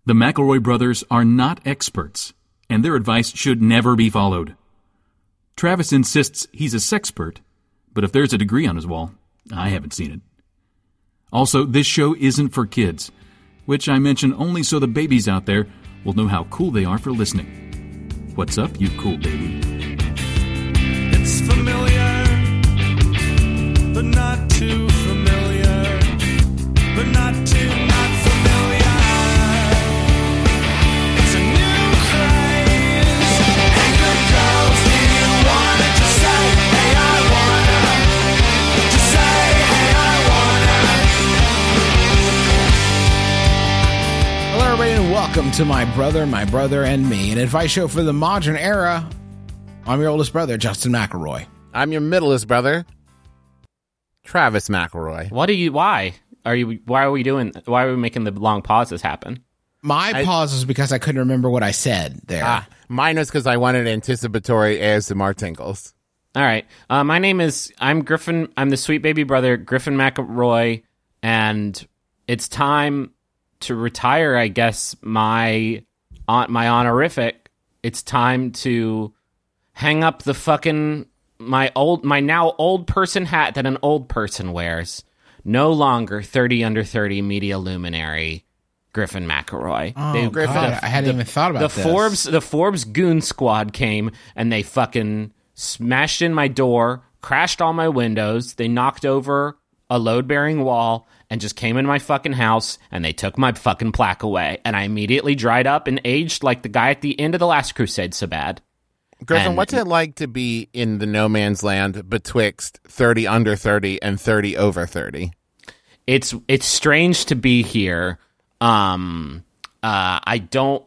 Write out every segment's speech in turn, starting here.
The McElroy brothers are not experts, and their advice should never be followed. Travis insists he's a sexpert, but if there's a degree on his wall, I haven't seen it. Also, this show isn't for kids, which I mention only so the babies out there will know how cool they are for listening. What's up, you cool baby? It's familiar, but not too familiar, but not too not familiar. It's a new craze. Hey, good girls, do you wanna just say, hey, I wanna? Just say, hey, I wanna. Hello, everybody, and welcome to My Brother, and Me, an advice show for the modern era. I'm your oldest brother, Justin McElroy. I'm your middleest brother, Travis McElroy. Why are we making the long pauses happen? My pause was because I couldn't remember what I said there. Mine was because I wanted anticipatory ASMR tinkles. All right. I'm Griffin. I'm the sweet baby brother, Griffin McElroy, and it's time to retire, I guess, my honorific. It's time to hang up the fucking my now old person hat that an old person wears. No longer 30 under 30 media luminary Griffin McElroy. Oh, Griffin, God, I hadn't even thought about this. The Forbes goon squad came and they fucking smashed in my door, crashed all my windows. They knocked over a load-bearing wall and just came in my fucking house and they took my fucking plaque away. And I immediately dried up and aged like the guy at the end of The Last Crusade so bad. Griffin, what's it like to be in the no man's land betwixt 30 under 30 and 30 over 30? It's strange to be here. I don't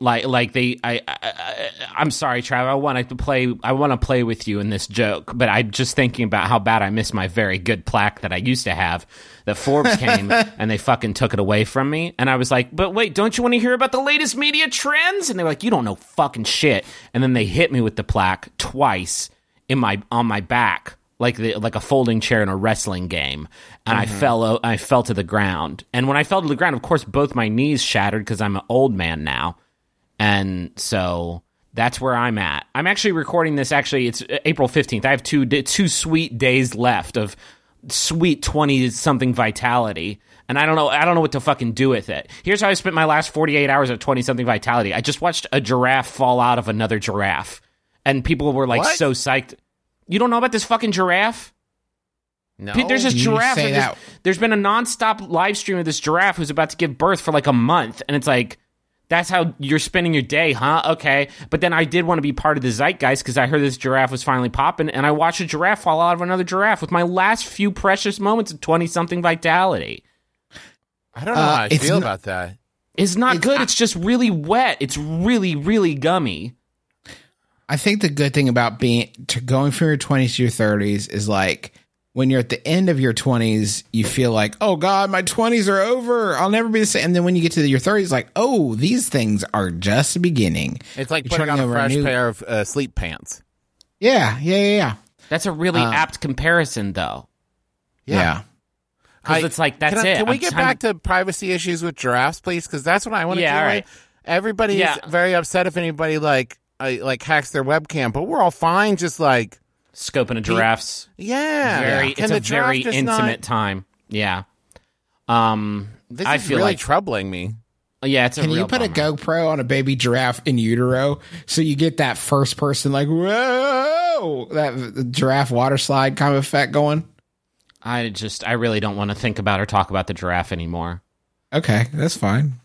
I'm sorry, Trav. I want to play with you in this joke, but I'm just thinking about how bad I miss my very good plaque that I used to have. The Forbes came and they fucking took it away from me, and I was like, "But wait, don't you want to hear about the latest media trends?" And they're like, "You don't know fucking shit." And then they hit me with the plaque twice on my back, like a folding chair in a wrestling game, and I fell to the ground. And when I fell to the ground, of course, both my knees shattered because I'm an old man now, and so that's where I'm at. I'm actually recording this. Actually, it's April 15th. I have two sweet days left of sweet 20-something vitality, and I don't know what to fucking do with it. Here's how I spent my last 48 hours of 20-something vitality. I just watched a giraffe fall out of another giraffe, and people were like, What? So psyched. You don't know about this fucking giraffe? No. There's this You giraffe. say that- There's been a nonstop live stream of this giraffe who's about to give birth for like a month, and it's like, that's how you're spending your day, huh? Okay. But then I did want to be part of the zeitgeist because I heard this giraffe was finally popping, and I watched a giraffe fall out of another giraffe with my last few precious moments of 20-something vitality. I don't know how I it's feel not- about that. It's not good. It's just really wet. It's really, really gummy. I think the good thing about going from your 20s to your 30s is like when you're at the end of your 20s, you feel like, oh God, my 20s are over. I'll never be the same. And then when you get to your 30s, like, oh, these things are just beginning. It's like You're putting on turning a over fresh pair of sleep pants. Yeah. That's a really apt comparison, though. Yeah. Because it's like, that's it. Can we get back to privacy issues with giraffes, please? Because that's what I want to do. Yeah, all right. Everybody is very upset if anybody hacks their webcam, but we're all fine. Just like scoping a giraffe's. Yeah, It's a very intimate time. Yeah. This I is feel really like troubling me. Yeah, it's a Can real you put bummer. a GoPro on a baby giraffe in utero so you get that first person like, whoa, that giraffe water slide kind of effect going? I really don't want to think about or talk about the giraffe anymore. Okay, that's fine.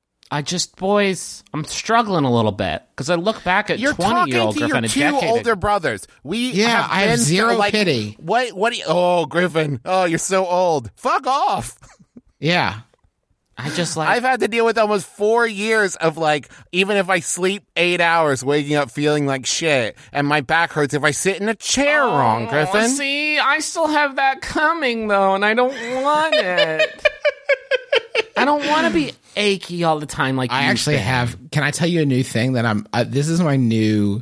Boys, I'm struggling a little bit because I look back at You're 20-year-old talking to Griffin your a two decade older ago. brothers. I have zero pity. What do you? Oh, Griffin. Oh, you're so old. Fuck off. Yeah. I just like I've had to deal with almost 4 years of like, even if I sleep 8 hours, waking up feeling like shit, and my back hurts if I sit in a chair wrong, Griffin. See, I still have that coming though, and I don't want it. I don't want to be achy all the time like I you've actually been. have. Can I tell you a new thing that this is my new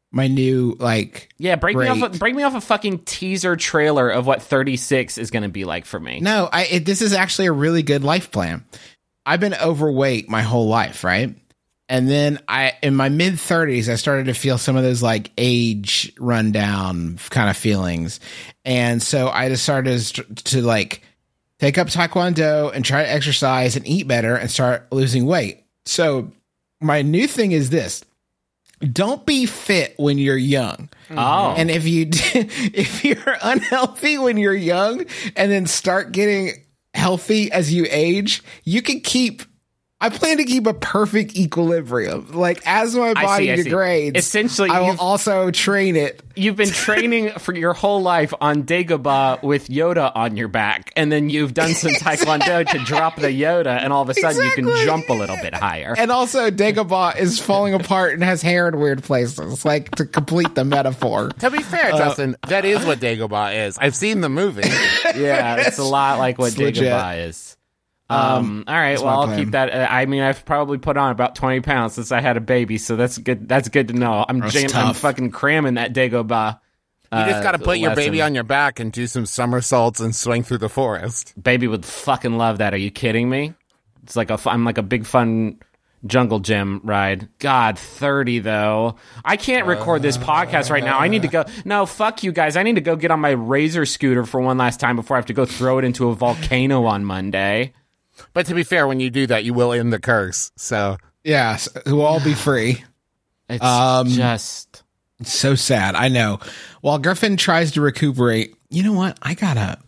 like. Yeah, break great. me off a fucking teaser trailer of what 36 is going to be like for me. No, this is actually a really good life plan. I've been overweight my whole life, right? And then in my mid 30s, I started to feel some of those like age rundown kind of feelings. And so I just started to like take up Taekwondo and try to exercise and eat better and start losing weight. So my new thing is this. Don't be fit when you're young. Oh. And if you're unhealthy when you're young and then start getting healthy as you age, I plan to keep a perfect equilibrium. Like, as my body degrades, essentially, I will also train it. You've been training for your whole life on Dagobah with Yoda on your back, and then you've done some Taekwondo to drop the Yoda, and all of a sudden you can jump a little bit higher. And also, Dagobah is falling apart and has hair in weird places, like, to complete the metaphor. To be fair, Justin, that is what Dagobah is. I've seen the movie. Yeah, it's a lot like what It's legit. Dagobah is. All right, well, I'll plan. keep that. I mean, I've probably put on about 20 pounds since I had a baby, so that's good. That's good to know. I'm tough. fucking cramming that Dagobah. You just got to put your baby lesson. on your back and do some somersaults and swing through the forest. Baby would fucking love that. Are you kidding me? It's like I'm like a big fun jungle gym ride. God, 30 though. I can't record this podcast right now. I need to go. No, fuck you guys. I need to go get on my Razor scooter for one last time before I have to go throw it into a volcano on Monday. But to be fair, when you do that, you will end the curse. So Yes, we'll all be free. It's just It's so sad. I know. While Griffin tries to recuperate, you know what? I got a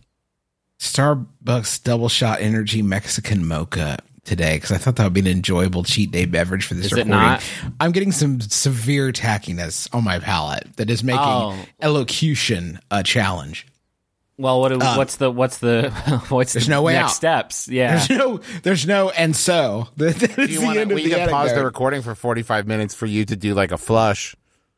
Starbucks double shot energy Mexican mocha today because I thought that would be an enjoyable cheat day beverage for this Is it recording. not? I'm getting some severe tackiness on my palate that is making elocution a challenge. well. What's the There's no way next out. steps? Yeah. There's no, and so that is do you the want end of we the can pause the anecdote. recording for 45 minutes for you to do like a flush.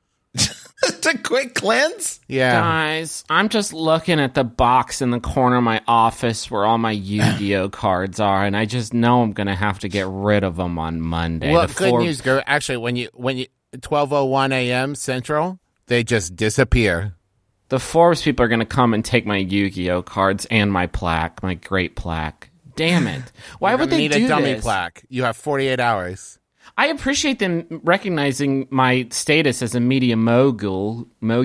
Just a quick cleanse. Yeah. Guys, I'm just looking at the box in the corner of my office where all my Yu-Gi-Oh cards are, and I just know I'm gonna have to get rid of them on Monday. Well, The good four- news, girl. Actually, when you 12:01 a.m. Central, they just disappear. The Forbes people are gonna come and take my Yu-Gi-Oh cards and my plaque, my great plaque. Damn it! Why would they need do a dummy this? plaque? You have 48 hours. I appreciate them recognizing my status as a media mogul,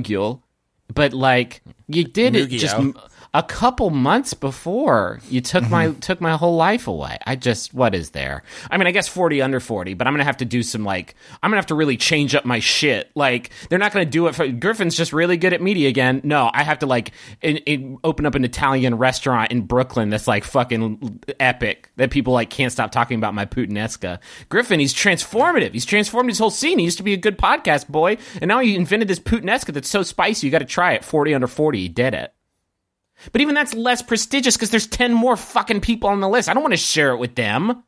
but like you did it just Mugio. a couple months before you took my whole life away. What is there? I mean, I guess 40 under 40, but I'm gonna have to do some I'm gonna have to really change up my shit. Like they're not gonna do it for Griffin's just really good at media again. No, I have to open up an Italian restaurant in Brooklyn that's like fucking epic that people like can't stop talking about my puttanesca. Griffin, he's transformative. He's transformed his whole scene. He used to be a good podcast boy, and now he invented this puttanesca that's so spicy. You got to try it. 40 under 40. He did it. But even that's less prestigious because there's 10 more fucking people on the list. I don't want to share it with them.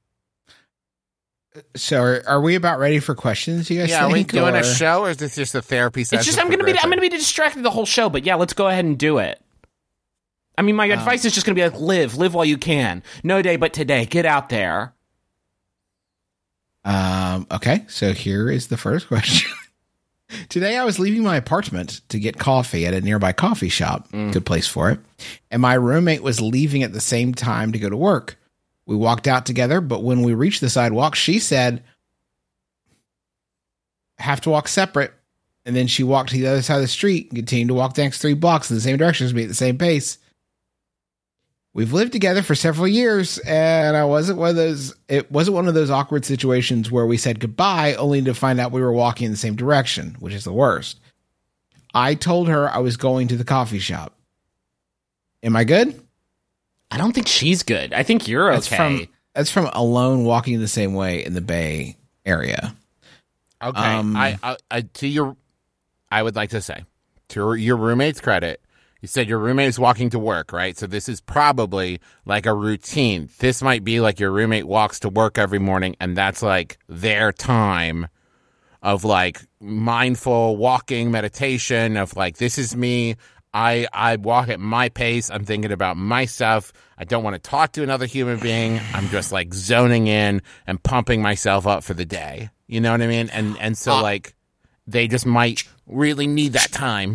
So are we about ready for questions? You guys Yeah, are we think? doing or- a show or is this just a therapy session? It's just I'm for gonna Griffin? be distracted the whole show. But yeah, let's go ahead and do it. I mean, my advice is just gonna be like live while you can. No day but today. Get out there. Okay, so here is the first question. Today I was leaving my apartment to get coffee at a nearby coffee shop. Good place for it. And my roommate was leaving at the same time to go to work. We walked out together, but when we reached the sidewalk, she said, have to walk separate. And then she walked to the other side of the street and continued to walk the next 3 blocks in the same direction as me at the same pace. We've lived together for several years, and it wasn't one of those awkward situations where we said goodbye only to find out we were walking in the same direction, which is the worst. I told her I was going to the coffee shop. Am I good? I don't think she's good. I think you're okay. That's from Alone Walking the Same Way in the Bay Area. Okay. I would like to say, to your roommate's credit, you said your roommate is walking to work, right? So this is probably like a routine. This might be like your roommate walks to work every morning, and that's like their time of like mindful walking meditation of like, this is me. I walk at my pace. I'm thinking about my stuff. I don't want to talk to another human being. I'm just like zoning in and pumping myself up for the day. You know what I mean? And so like they just might really need that time.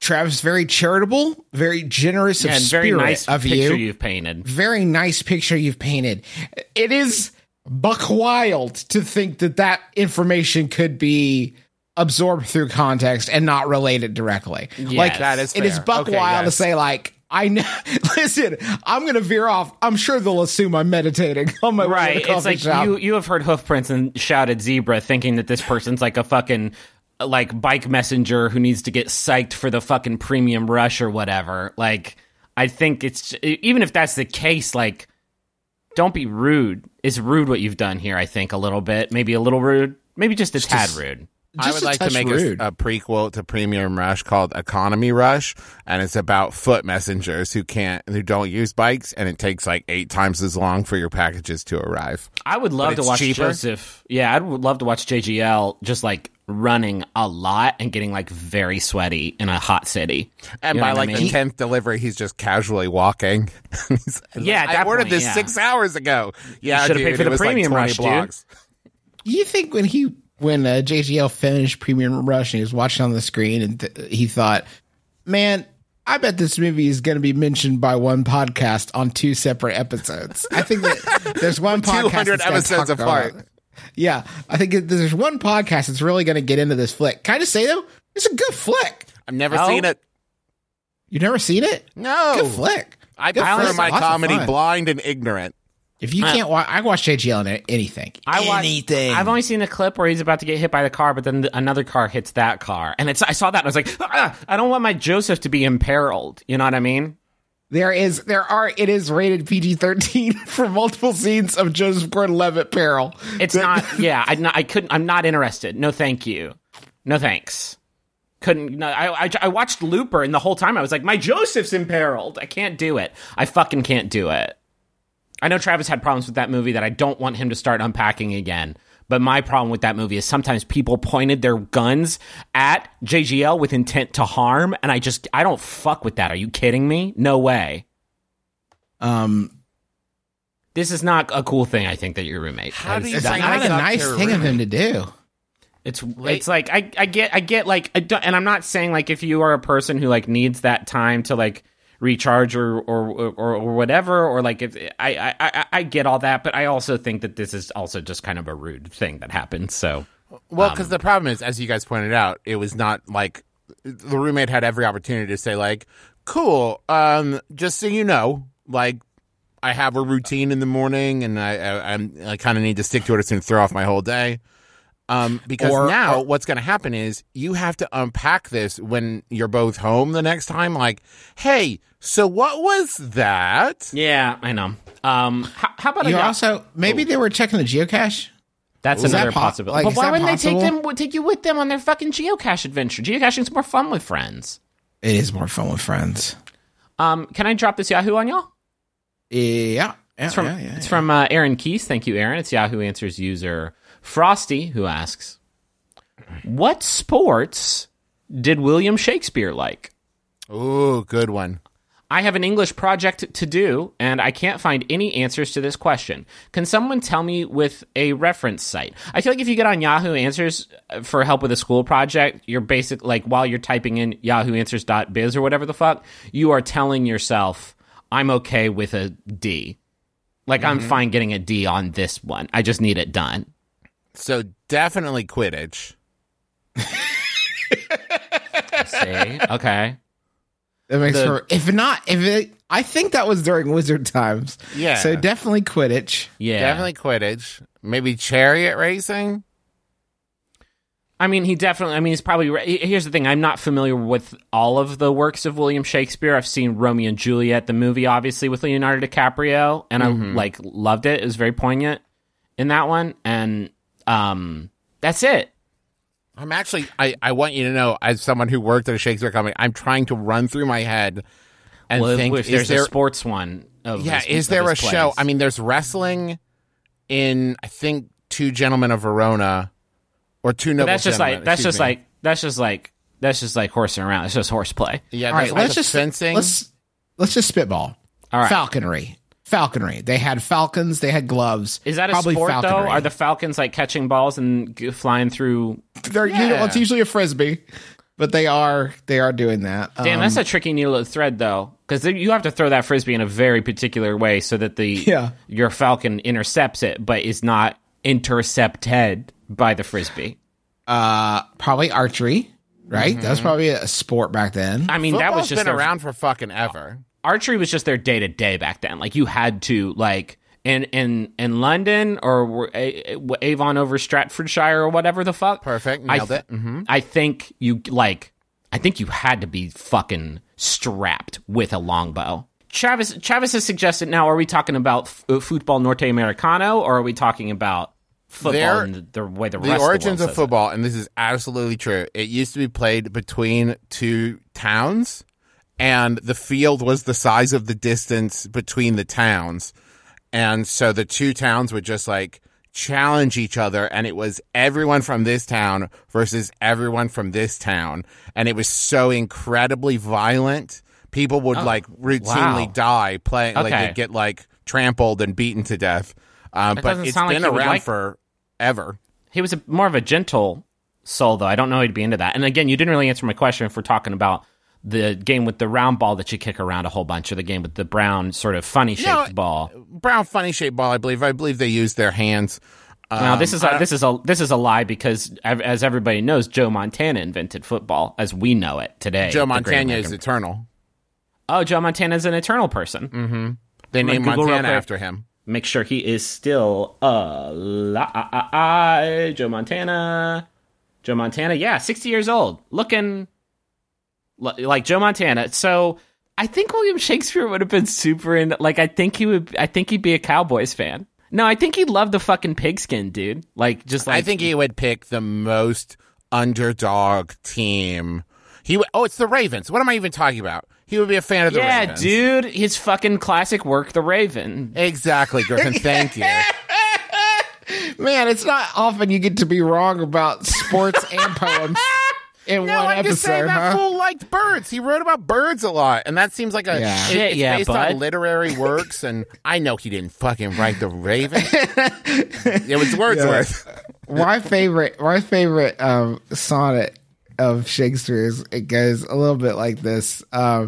Travis, very charitable, very generous of And spirit very nice of picture you. you've painted. Very nice picture you've painted. It is buck wild to think that information could be absorbed through context and not related directly. Yes. Like That is it is fair. buck Okay, wild to yes. say like, I know. Listen, I'm going to veer off. I'm sure they'll assume I'm meditating on my way to Right. the It's coffee like shop. you have heard hoof prints and shouted zebra thinking that this person's like a fucking like bike messenger who needs to get psyched for the fucking premium rush or whatever. Like, I think it's, even if that's the case, like, don't be rude. It's rude what you've done here, I think, a little bit. Maybe a little rude. Maybe just a tad rude. I Just would a like to touch make rude. a prequel to Premium Rush called Economy Rush, and it's about foot messengers who don't use bikes, and it takes like 8 times as long for your packages to arrive. I would love to it's watch cheaper? Joseph. Yeah, I would love to watch JGL just like running a lot and getting like very sweaty in a hot city. And You know by what I like mean? the 10th delivery, he's just casually walking. He's like, Yeah, at I that ordered point, this yeah. 6 hours ago. Yeah, should've dude, paid for it the was Premium like 20 Rush, dude. blocks. You think when JGL finished Premium Rush and he was watching on the screen and he thought, man, I bet this movie is going to be mentioned by one podcast on 2 separate episodes. I think that there's one podcast 200 that's gonna episodes talk apart. about it. Yeah, I think there's one podcast that's really going to get into this flick. Can I just say though, it's a good flick. I've never Oh. seen it. You've never seen it? No. Good flick. I Good prefer flick. my Lots of comedy fun. blind and ignorant. If you can't watch, I watch JGL in anything. Anything. I've only seen the clip where he's about to get hit by the car, but then another car hits that car, and I saw that and I was like, I don't want my Joseph to be imperiled. You know what I mean? It is rated PG-13 for multiple scenes of Joseph Gordon-Levitt peril. It's not. Yeah, I'm not interested. No, thank you. No thanks. Couldn't. No, I watched Looper, and the whole time I was like, my Joseph's imperiled. I can't do it. I fucking can't do it. I know Travis had problems with that movie that I don't want him to start unpacking again. But my problem with that movie is sometimes people pointed their guns at JGL with intent to harm, and I don't fuck with that. Are you kidding me? No way. This is not a cool thing, I think, that your roommate. How do you It's bring not this a up nice to thing of him roommate? to do. It's like I get like and I'm not saying like if you are a person who like needs that time to like recharge or whatever, or like if I get all that, but I also think that this is also just kind of a rude thing that happened. So Well, because the problem is, as you guys pointed out, it was not like the roommate had every opportunity to say, like, cool, just so you know, like, I have a routine in the morning and I kind of need to stick to it. It's going to throw off my whole day. Because now what's going to happen is you have to unpack this when you're both home the next time. Like, hey, so what was that? yeah, I know. How about You also maybe they were checking the geocache. that's Is that another po- possibility. like, But is why that wouldn't possible? they take you with them on their fucking geocache adventure? Geocaching's more fun with friends. It is more fun with friends. Can I drop this Yahoo on y'all? Yeah, It's from Aaron Keys. Thank you, Aaron. It's Yahoo Answers user Frosty, who asks, what sports did William Shakespeare like? Ooh, good one. I have an English project to do, and I can't find any answers to this question. Can someone tell me with a reference site? I feel like if you get on Yahoo Answers for help with a school project, you're basic like while you're typing in yahooanswers.biz or whatever the fuck, you are telling yourself, I'm okay with a D. Like, I'm fine getting a D on this one. I just need it done. So definitely Quidditch. See? Okay. That makes for I think that was during Wizard times. Yeah. So definitely Quidditch. Yeah. Definitely Quidditch. Maybe chariot racing. I mean, he's probably right. Here's the thing. I'm not familiar with all of the works of William Shakespeare. I've seen Romeo and Juliet, the movie, obviously, with Leonardo DiCaprio, and I loved it. It was very poignant in that one. And that's it. I'm actually, I want you to know, as someone who worked at a Shakespeare company, I'm trying to run through my head and Well, think, if there's a sports one. is there a show? I mean, there's wrestling in, I think, Two Gentlemen of Verona, or Two Noble that's just Gentlemen. that's just like horsing around. It's just horseplay. Yeah, All right, there's let's lots of just fencing. let's just spitball. All right. Falconry. They had falcons. They had gloves. Is that a Probably sport falconry. though? Are the falcons like catching balls and flying through? They're it's usually a frisbee, But they are doing that. Damn, that's a tricky needle to thread, though, because you have to throw that frisbee in a very particular way so that your falcon intercepts it, but is not intercepted by the frisbee. Probably archery, right? That was probably a sport back then. I mean, that was just been around for fucking ever. Archery was just their day to day back then. Like you had to in London or Avon over Stratfordshire or whatever the fuck. Perfect, nailed it. Mm-hmm. I think you had to be fucking strapped with a longbow. Travis has suggested. Now, are we talking about football norteamericano, or are we talking about football and the way the rest origins of of football? And this is absolutely true. It used to be played between two towns, and the field was the size of the distance between the towns. And so the two towns would just challenge each other, and it was everyone from this town versus everyone from this town. And it was so incredibly violent. People would routinely die playing, they'd get trampled and beaten to death. But it's been around forever. He was more of a gentle soul, though. I don't know he'd be into that. And again, you didn't really answer my question if we're talking about the game with the round ball that you kick around a whole bunch, or the game with the brown sort of funny shaped ball. Brown funny shaped ball, I believe. I believe they use their hands. Now this is a lie, because as everybody knows, Joe Montana invented football as we know it today. Joe Montana is eternal. Oh, Joe Montana is an eternal person. Mm-hmm. They named Montana after him. Make sure he is still alive. Joe Montana, yeah, 60 years old, looking like Joe Montana. So I think William Shakespeare would have been super into. I think he'd be a Cowboys fan. No, I think he'd love the fucking pigskin, dude. I think he would pick the most underdog team. It's the Ravens. What am I even talking about? He would be a fan of the Ravens. Yeah, dude. His fucking classic work, The Raven. Exactly, Griffin. Thank you. Man, it's not often you get to be wrong about sports and poems in one episode. Just saying that fool liked birds. He wrote about birds a lot, and that seems like it's based on literary works, and I know he didn't fucking write The Raven. It was Wordsworth. My favorite sonnet of Shakespeare's, it goes a little bit like this.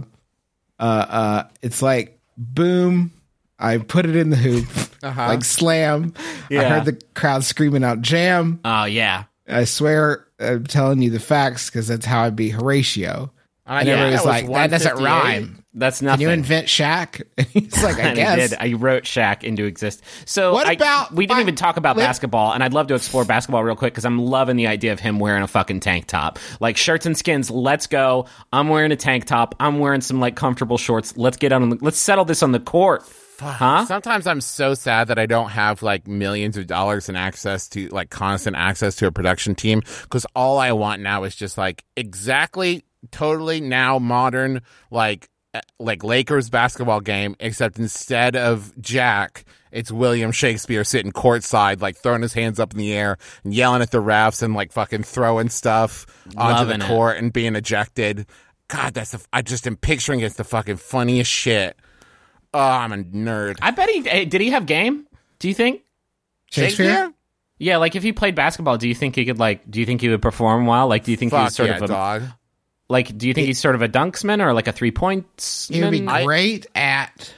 It's like, boom, I put it in the hoop, like slam. Yeah. I heard the crowd screaming out jam. Oh, yeah. I swear I'm telling you the facts because that's how I beat Horatio. And everybody's like, that doesn't rhyme. That's nothing. Can you invent Shaq? He's like, I guess. He did. I wrote Shaq into existence. So we didn't even talk about basketball, and I'd love to explore basketball real quick because I'm loving the idea of him wearing a fucking tank top. Shirts and skins, let's go. I'm wearing a tank top. I'm wearing some comfortable shorts. Let's get let's settle this on the court. Huh? Sometimes I'm so sad that I don't have millions of dollars and access to constant access to a production team, because all I want now is just exactly totally now modern Lakers basketball game, except instead of Jack, it's William Shakespeare sitting courtside, throwing his hands up in the air and yelling at the refs and fucking throwing stuff onto the court and being ejected. God, I just am picturing it's the fucking funniest shit. Oh, I'm a nerd. I bet did he have game? Do you think? Shakespeare? Yeah, if he played basketball, do you think he could do you think he would perform well? Do you think he's sort of a dog? Do you think he's sort of a dunksman or a 3-pointsman? He would be great at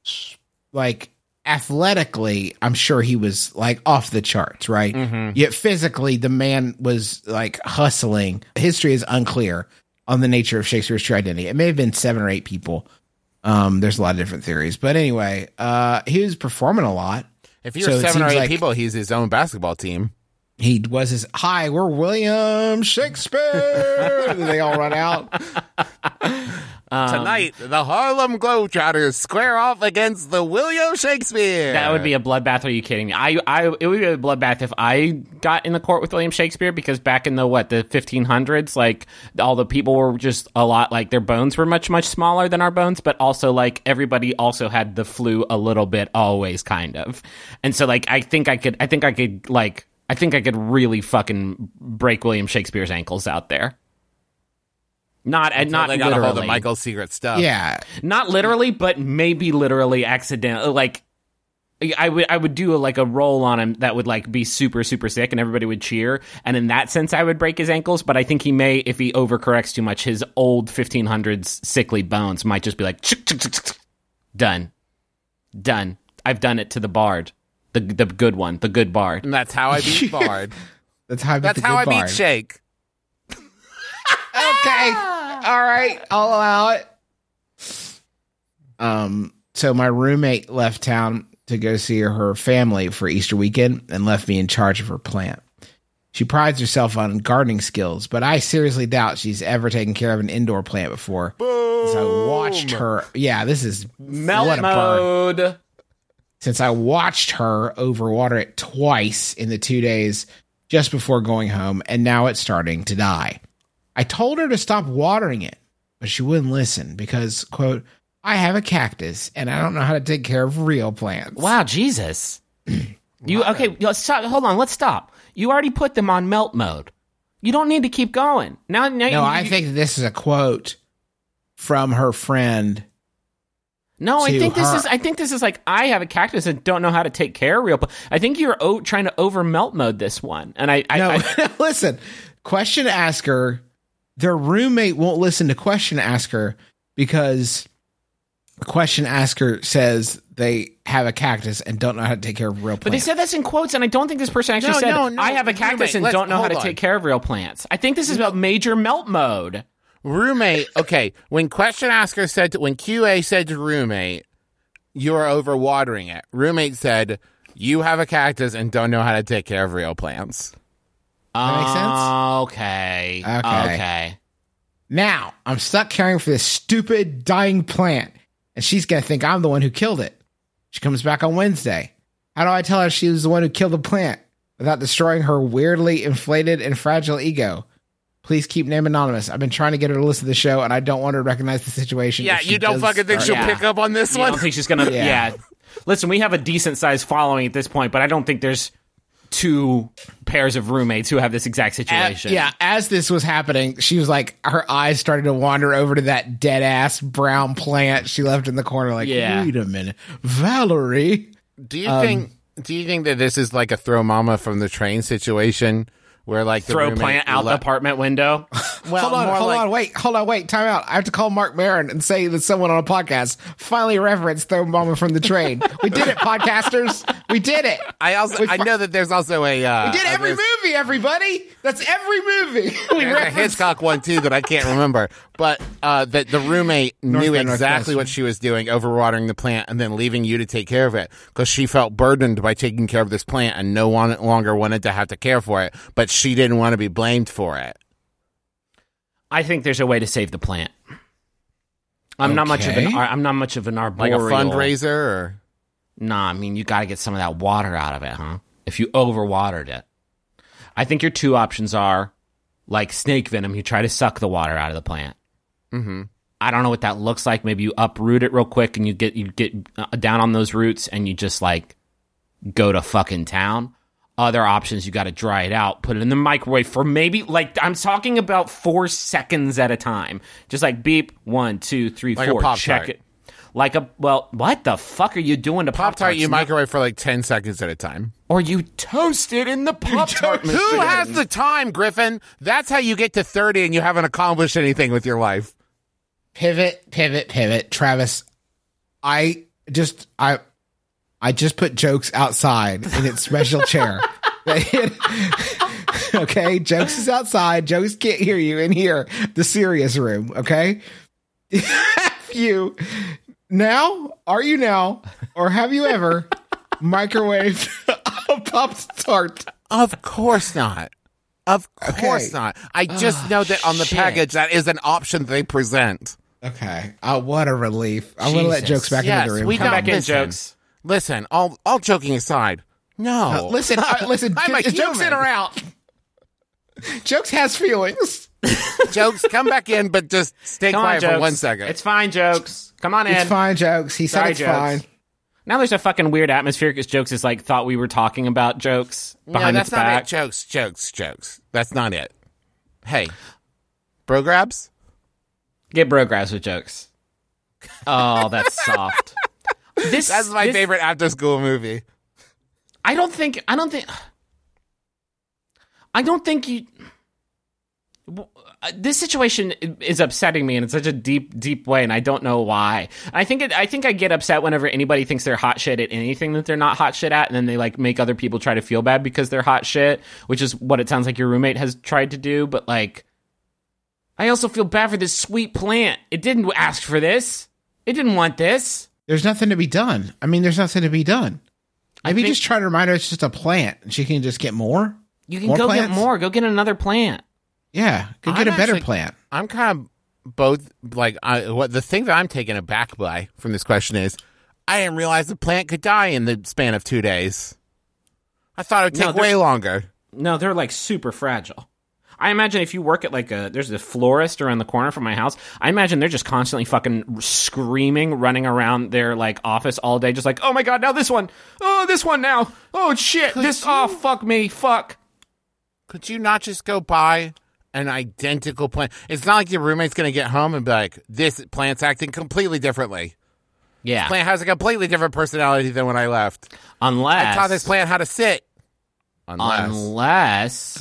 athletically. I'm sure he was off the charts, right? Mm-hmm. Yet physically, the man was hustling. History is unclear on the nature of Shakespeare's true identity. It may have been 7 or 8 people. There's a lot of different theories, but anyway, he was performing a lot. If you're 7 or 8 people, he's his own basketball team. He was his, hi, we're William Shakespeare. They all run out. Tonight, the Harlem Globetrotters square off against the William Shakespeare. That would be a bloodbath. Are you kidding me? It would be a bloodbath if I got in the court with William Shakespeare, because back in the 1500s, all the people were just a lot, their bones were much, much smaller than our bones, but also, everybody also had the flu a little bit, always, kind of. And so, I think I could really fucking break William Shakespeare's ankles out there. Not they got literally. a hold of Michael's secret stuff. Yeah, not literally, but maybe literally accidentally. I would do a roll on him that would like be super, super sick and everybody would cheer. And in that sense, I would break his ankles. But I think he may, if he overcorrects too much, his old 1500s sickly bones might just be like, done. I've done it to the Bard. The good one, the good Bard. And that's how I beat Bard. That's how I beat That's the how I good beat Bard. Shake. Okay. All right. I'll allow it. So my roommate left town to go see her family for Easter weekend and left me in charge of her plant. She prides herself on gardening skills, but I seriously doubt she's ever taken care of an indoor plant before. Boom. So I watched her. Yeah, this is Melt what a burn. mode. Since I watched her overwater it twice in the 2 days just before going home, and now it's starting to die. I told her to stop watering it, but she wouldn't listen because, quote, I have a cactus and I don't know how to take care of real plants. Wow, Jesus. Okay, let's stop. Hold on, let's stop. You already put them on melt mode. You don't need to keep going. Now No, I think this is a quote from her friend. No, I to think her. this is like I have a cactus and don't know how to take care of real. I think you're trying to over melt mode this one, and No, listen. Question asker, their roommate won't listen to question asker because the question asker says they have a cactus and don't know how to take care of real plants. But they said that's in quotes, and I don't think this person actually said no, I have a cactus roommate, and don't know how hold to on. take care of real plants. I think this is about major melt mode. Roommate, okay, when question asker said, when QA said to roommate, you're overwatering it, roommate said, you have a cactus and don't know how to take care of real plants. That makes Okay. sense? Okay. Now, I'm stuck caring for this stupid dying plant, and she's going to think I'm the one who killed it. She comes back on Wednesday. How do I tell her she was the one who killed the plant without destroying her weirdly inflated and fragile ego? Please keep name anonymous. I've been trying to get her to listen to the show, and I don't want her to recognize the situation. Yeah, if she you don't does fucking think she'll start- Yeah. pick up on this I one? don't think she's gonna. Yeah. Yeah. Listen, we have a decent sized following at this point, but I don't think there's two pairs of roommates who have this exact situation. As this was happening, she was like, her eyes started to wander over to that dead ass brown plant she left in the corner. Like, Yeah. wait a minute, Valerie. Do you think that this is like a throw mama from the train situation where like the Throw roommate plant out the apartment window. Well, Hold on, wait, time out. I have to call Mark Maron and say that someone on a podcast finally referenced Throw Mama from the Train. We did it, podcasters. We did it. I know that there's also a We did every movie, everybody. That's every movie. We There's a referenced. Hitchcock one too that I can't remember, but that the roommate knew by exactly Northwestern. what she was doing, overwatering the plant and then leaving you to take care of it because she felt burdened by taking care of this plant and no one longer wanted to have to care for it, but she didn't want to be blamed for it. I think there's a way to save the plant. I'm not much of an Like arboreal. a fundraiser or Nah, I mean, you got to get some of that water out of it, huh? If you overwatered it. I think your two options are, like snake venom, you try to suck the water out of the plant. Mhm. I don't know what that looks like. Maybe you uproot it real quick and you get down on those roots and you just, like, go to fucking town. Other options, you got to dry it out, put it in the microwave for maybe, like, I'm talking about 4 seconds at a time. Just like beep, 1, 2, 3, Like a 4, Pop-Tart. check it. Like what the fuck are you doing to Pop-Tart Pop-Tarts? you microwave for like 10 seconds at a time. Or you toast it in the Pop-Tart machine. Who has the time, Griffin? That's how you get to 30 and you haven't accomplished anything with your life. Pivot. Travis, I just put Jokes outside in its special chair. Okay, Jokes is outside. Jokes can't hear you in here, the serious room. Okay, are you now, or have you ever microwaved a Pop-Tart? Of course not. Of course Okay. not. I just know that on the shit. package that is an option they present. Okay, what a relief! I'm gonna let Jesus. Jokes back Yes, into the room. we Come don't back in, listen. Jokes. Listen, all joking aside, no. Listen. I'm a Is Jokes in human. or out? Jokes has feelings. Jokes, come back in, but just stay Come on, quiet Jokes. for 1 second. It's fine, Jokes. Come on in. It's fine, Jokes. He said Sorry, it's Jokes. fine. Now there's a fucking weird atmosphere because Jokes is like thought we were talking about Jokes behind no, its that's not back. it. Jokes. That's not it. Hey, bro grabs? Get bro grabs with Jokes. Oh, that's soft. That's my favorite after school movie. I don't think you. This situation is upsetting me in such a deep way, and I don't know why. I think I get upset whenever anybody thinks they're hot shit at anything that they're not hot shit at, and then they like make other people try to feel bad because they're hot shit, which is what it sounds like your roommate has tried to do. But like, I also feel bad for this sweet plant. It didn't ask for this. It didn't want this. There's nothing to be done. I mean, there's nothing to be done. Maybe just try to remind her it's just a plant, and she can just get more. You can go get more. Go get another plant. Yeah, go get a better plant. I'm kind of both. Like, what the thing that I'm taken aback by from this question is, I didn't realize the plant could die in the span of 2 days. I thought it would take way longer. No, they're like super fragile. I imagine if you work at there's a florist around the corner from my house. I imagine they're just constantly fucking screaming, running around their like office all day, just like, oh my god, now this one, oh this one now, oh shit, oh fuck me, fuck. Could you not just go buy an identical plant? It's not like your roommate's going to get home and be like, this plant's acting completely differently. Yeah. This plant has a completely different personality than when I left. Unless I taught this plant how to sit. Unless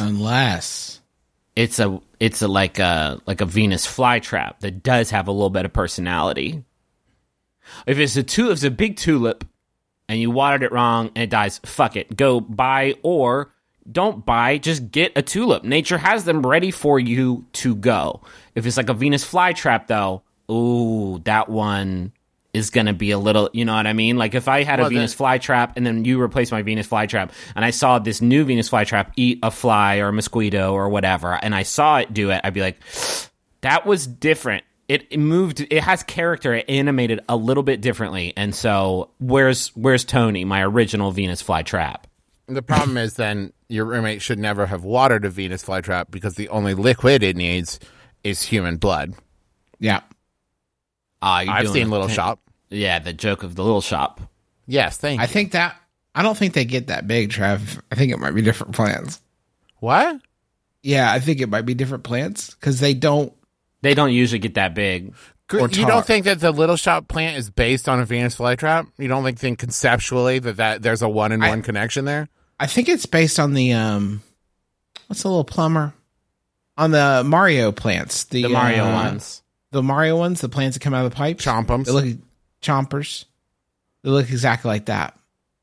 it's like a Venus flytrap that does have a little bit of personality. If it's a big tulip and you watered it wrong and it dies, fuck it. Go buy or don't buy, just get a tulip. Nature has them ready for you to go. If it's like a Venus flytrap, though, ooh, that one is going to be a little, you know what I mean? Like if I had a Venus flytrap and then you replace my Venus flytrap and I saw this new Venus flytrap eat a fly or a mosquito or whatever, and I saw it do it, I'd be like, that was different. It moved, it has character, it animated a little bit differently. And so where's Tony, my original Venus flytrap? The problem is then your roommate should never have watered a Venus flytrap because the only liquid it needs is human blood. Yeah. I've seen Little Shop. Yeah, the joke of the Little Shop. Yes, thank you. I don't think they get that big, Trev. I think it might be different plants. What? Yeah, I think it might be different plants because they don't usually get that big. You don't think that the Little Shop plant is based on a Venus flytrap? You don't think conceptually that there's a one-in-one connection there? I think it's based on the what's the little plumber? On the Mario plants. The Mario ones. The Mario ones, the plants that come out of the pipes. Chompums. They look chompers. They look exactly like that.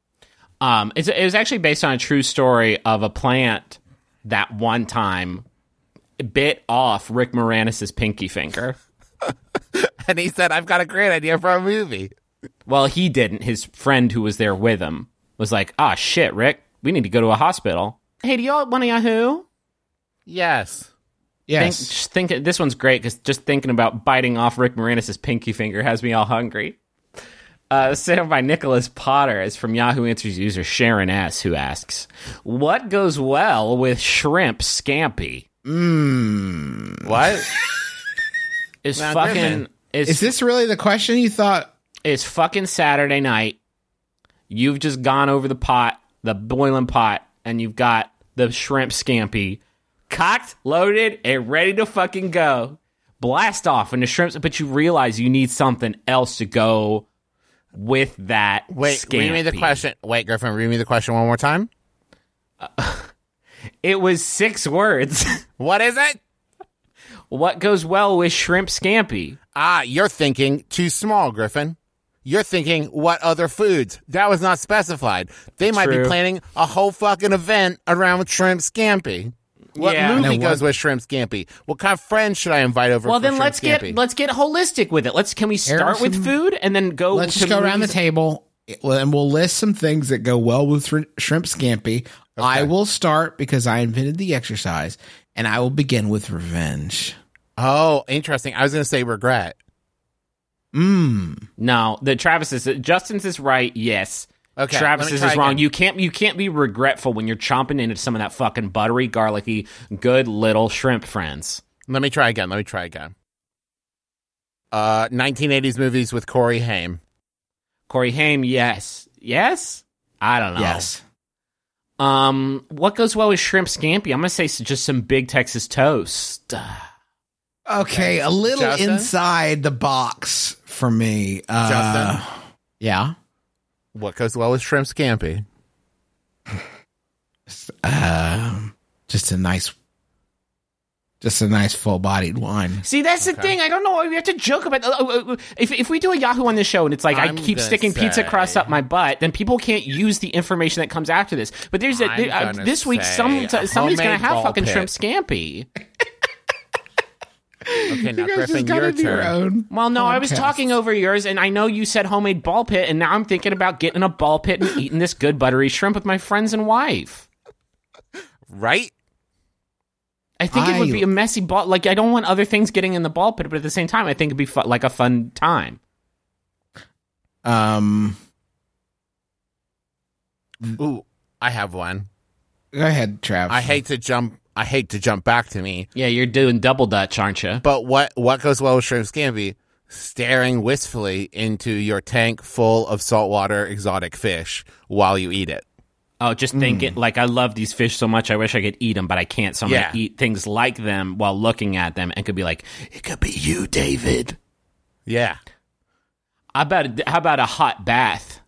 It was actually based on a true story of a plant that one time bit off Rick Moranis' pinky finger. And he said, I've got a great idea for a movie. Well, he didn't. His friend who was there with him was like, ah, shit, Rick, we need to go to a hospital. Hey, do y'all want a Yahoo? Yes. Yes. This one's great because just thinking about biting off Rick Moranis' pinky finger has me all hungry. Sent out by Nicholas Potter is from Yahoo Answers user Sharon S., who asks, what goes well with shrimp scampi? What? Is this really the question you thought? It's fucking Saturday night. You've just gone over the boiling pot, and you've got the shrimp scampi cocked, loaded, and ready to fucking go. Blast off into shrimps, but you realize you need something else to go with that. Wait, scampi. read me the question. Wait, Griffin, read me the question one more time. It was 6 words. What is it? What goes well with shrimp scampi? You're thinking too small, Griffin. You're thinking, what other foods? That was not specified. They might be planning a whole fucking event around shrimp scampi. What movie goes with shrimp scampi? What kind of friends should I invite over? Well, for then let's scampi? get holistic with it. Can we start with food and then go? Let's just go around the table and we'll list some things that go well with shrimp scampi. Okay. I will start because I invented the exercise, and I will begin with revenge. Oh, interesting. I was going to say regret. No, Justin's is right. Yes. Okay, Travis's is wrong. You can't be regretful when you're chomping into some of that fucking buttery, garlicky, good little shrimp, friends. Let me try again. 1980s movies with Corey Haim. Corey Haim, yes. Yes? I don't know. Yes. What goes well with shrimp scampi? I'm going to say just some big Texas toast. Okay, a little Justin? inside the box for me. Justin? Yeah. What goes well with shrimp scampi? Just a nice full-bodied wine. See, that's the thing. I don't know why we have to joke about. If we do a Yahoo on this show and it's like I keep sticking pizza crust up my butt, then people can't use the information that comes after this. But there's this week somebody's gonna have fucking shrimp scampi. Okay, now Griffin, your turn. Well, no, I was talking over yours, and I know you said homemade ball pit, and now I'm thinking about getting a ball pit and eating this good buttery shrimp with my friends and wife. Right? I think it would be a messy ball. Like, I don't want other things getting in the ball pit, but at the same time, I think it'd be like a fun time. Ooh, I have one. Go ahead, Trav. I hate to jump back to me. Yeah, you're doing double Dutch, aren't you? But what goes well with shrimp scampi? Staring wistfully into your tank full of saltwater exotic fish while you eat it. Oh, just thinking, like, I love these fish so much, I wish I could eat them, but I can't. So I'm going to eat things like them while looking at them and could be like, it could be you, David. Yeah. How about a hot bath?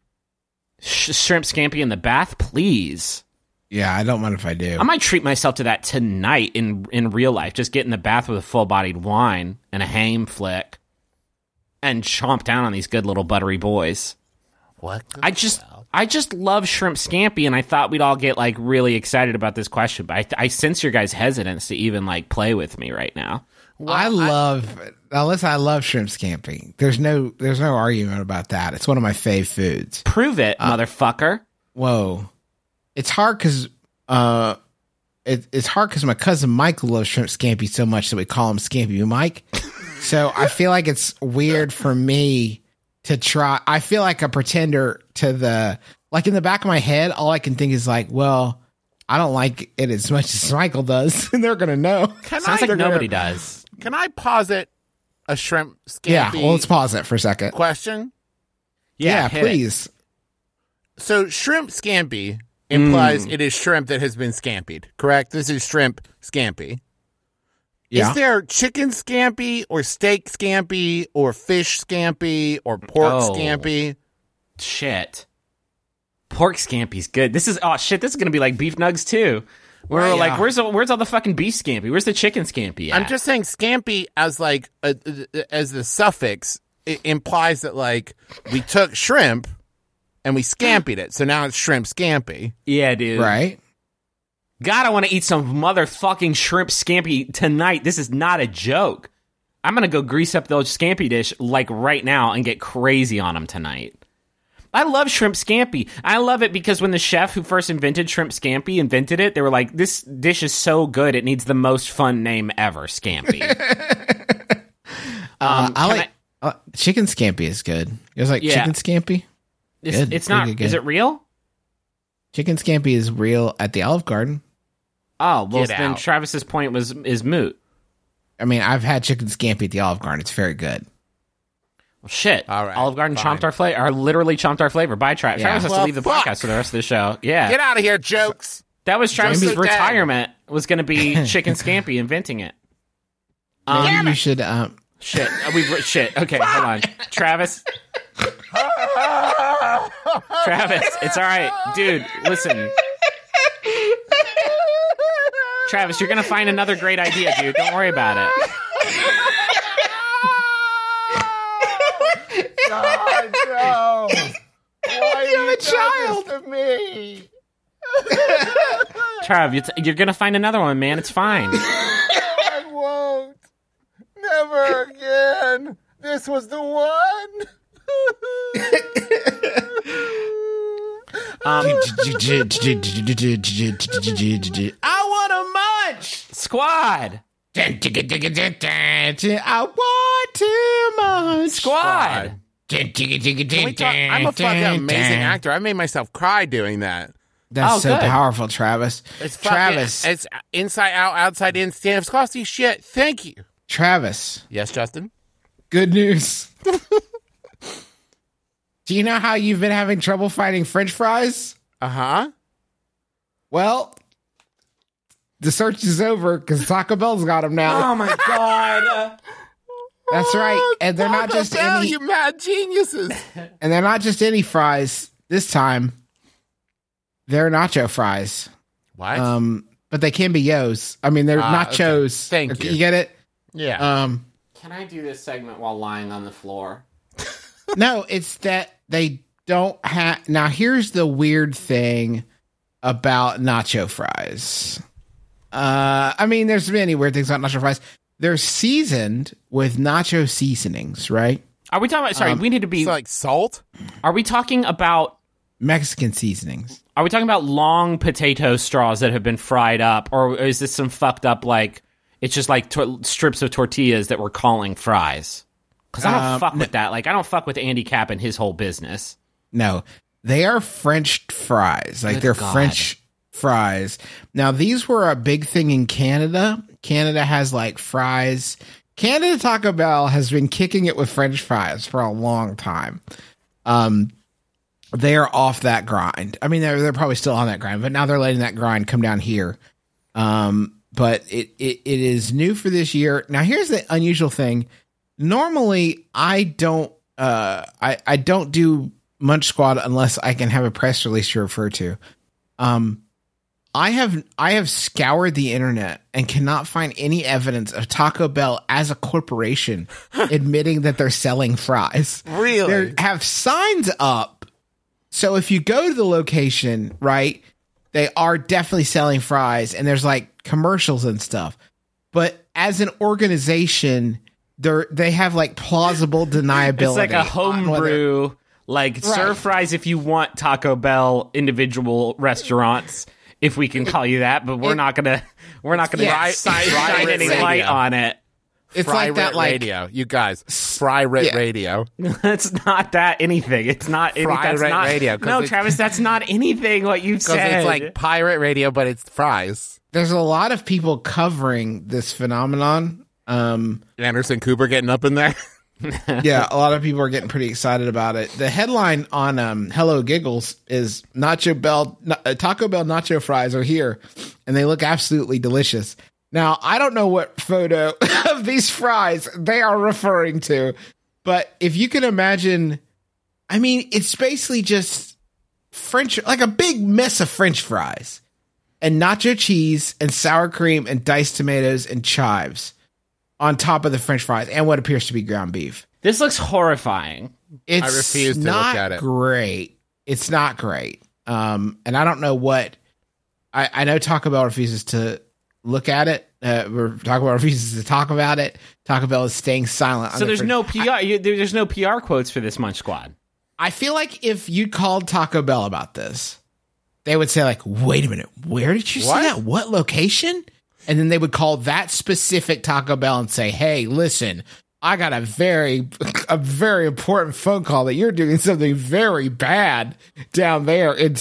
Shrimp scampi in the bath, please. Yeah, I don't mind if I do. I might treat myself to that tonight in real life. Just get in the bath with a full-bodied wine and a ham flick and chomp down on these good little buttery boys. What? I just love shrimp scampi, and I thought we'd all get like really excited about this question, but I sense your guys' hesitance to even like play with me right now. Well, I love shrimp scampi. There's no argument about that. It's one of my fave foods. Prove it, motherfucker. Whoa. It's hard because it's hard because my cousin Michael loves shrimp scampi so much that we call him Scampi Mike. So I feel like it's weird for me to try. I feel like a pretender to in the back of my head, all I can think is like, well, I don't like it as much as Michael does, and they're gonna know. Sounds like nobody does. Can I posit a shrimp scampi? Yeah, well, let's pause it for a second. Question? Yeah, please. So shrimp scampi implies it is shrimp that has been scampied, correct? This is shrimp scampi. Yeah. Is there chicken scampi or steak scampi or fish scampi or pork scampi? Shit. Pork scampi's good. This is going to be like beef nugs too. We're like, where's all the fucking beef scampi? Where's the chicken scampi at? I'm just saying scampi as like as the suffix, it implies that like we took shrimp and we scampied it. So now it's shrimp scampi. Yeah, dude. Right. God, I want to eat some motherfucking shrimp scampi tonight. This is not a joke. I'm going to go grease up those scampi dish like right now and get crazy on them tonight. I love shrimp scampi. I love it because when the chef who first invented shrimp scampi invented it, they were like, this dish is so good, it needs the most fun name ever, Scampi. Chicken scampi is good. It was like chicken scampi. It's not. Good. Is it real? Chicken scampi is real at the Olive Garden. Oh, well, then Travis's point is moot. I mean, I've had chicken scampi at the Olive Garden. It's very good. Well, shit. All right, Olive Garden chomped our flavor. Literally chomped our flavor. Bye, Travis. Yeah. Travis has to leave the podcast for the rest of the show. Yeah. Get out of here, jokes. That was Travis's retirement. Was going to be chicken scampi, inventing it. Maybe you should. Shit. Shit. Okay, hold on. Travis. Travis, it's all right. Dude, listen. Travis, you're going to find another great idea, dude. Don't worry about it. God, no. Why you have a child to me? Trav, you're going to find another one, man. It's fine. I won't. Never again. This was the one. I want a munch. Squad. I want too much. Squad. I'm a fucking amazing actor. I made myself cry doing that. That's so good. powerful, Travis. Travis. It's inside out, outside in. Stanislavski shit. Thank you. Travis. Yes, Justin? Good news. Do you know how you've been having trouble finding French fries? Uh-huh. Well, the search is over because Taco Bell's got them now. Oh, my God. That's right. And they're not Taco just Bell, any. you mad geniuses. And they're not just any fries. This time, they're nacho fries. What? But they can be yos. I mean, they're nachos. Okay. Thank you. You get it? Yeah. Can I do this segment while lying on the floor? No, it's that they don't have. Now, here's the weird thing about nacho fries. I mean, there's many weird things about nacho fries. They're seasoned with nacho seasonings, right? Are we talking about? Sorry, we need to be. It's like salt? Are we talking about? Mexican seasonings. Are we talking about long potato straws that have been fried up, or is this some fucked up like it's just like strips of tortillas that we're calling fries? Because I don't fuck with that. Like I don't fuck with Andy Capp and his whole business. No, they are French fries. Like they're French fries. Now these were a big thing in Canada. Canada has like fries. Canada Taco Bell has been kicking it with French fries for a long time. They are off that grind. I mean, they're probably still on that grind, but now they're letting that grind come down here. But it is new for this year. Now, here's the unusual thing. Normally, I don't do Munch Squad unless I can have a press release to refer to. I have scoured the internet and cannot find any evidence of Taco Bell as a corporation admitting that they're selling fries. Really? They have signs up. So if you go to the location, right, they are definitely selling fries and there's like commercials and stuff. But as an organization, they have like plausible deniability. It's like a homebrew, like serve fries if you want Taco Bell individual restaurants, if we can call you that. But we're not gonna shine any light on it. It's Fry like that, Rit like radio. You guys, Fry Rit Radio. It's not that anything. It's not Fry that's Rit not, Radio. No, Travis, that's not anything. What you've Because said. it's like pirate radio, but it's fries. there's a lot of people covering this phenomenon. Anderson Cooper getting up in there. Yeah, a lot of people are getting pretty excited about it. The headline on Hello Giggles is Taco Bell nacho fries are here, and they look absolutely delicious. Now, I don't know what photo of these fries they are referring to, but if you can imagine, I mean, it's basically just French, like a big mess of French fries and nacho cheese and sour cream and diced tomatoes and chives on top of the French fries and what appears to be ground beef. This looks horrifying. It's I refuse to not look at it. great. It's not great. And I don't know what I know Taco Bell refuses to look at it. Taco Bell refuses to talk about it. Taco Bell is staying silent. So there's no PR. There's no PR quotes for this Munch Squad. I feel like if you called Taco Bell about this, they would say like, "Wait a minute, where did you see that? What location?" And then they would call that specific Taco Bell and say, "Hey, listen, I got a very important phone call that you're doing something very bad down there in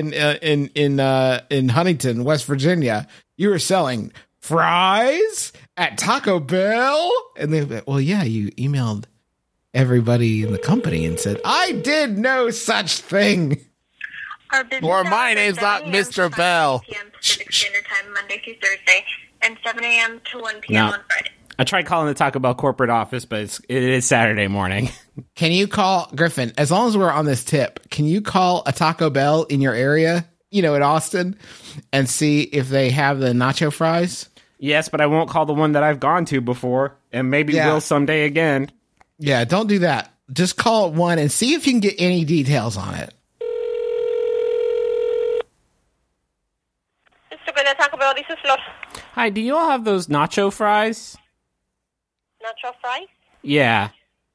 Huntington, West Virginia. You were selling fries at Taco Bell." And they'd be like, "Well, yeah, you emailed everybody in the company and said, I did no such thing." Or my name's not Mr. Bell. p.m. Pacific Standard Time, Monday through Thursday, and 7 a.m. to 1 p.m. No. on Friday. I tried calling the Taco Bell corporate office, but it is Saturday morning. Can you call, Griffin, as long as we're on this tip, can you call a Taco Bell in your area, in Austin, and see if they have the nacho fries? Yes, but I won't call the one that I've gone to before, and maybe will someday again. Yeah, don't do that. Just call one and see if you can get any details on it. Taco Bell, this is Flor. Hi, do you all have those nacho fries? Nacho fries? Yeah.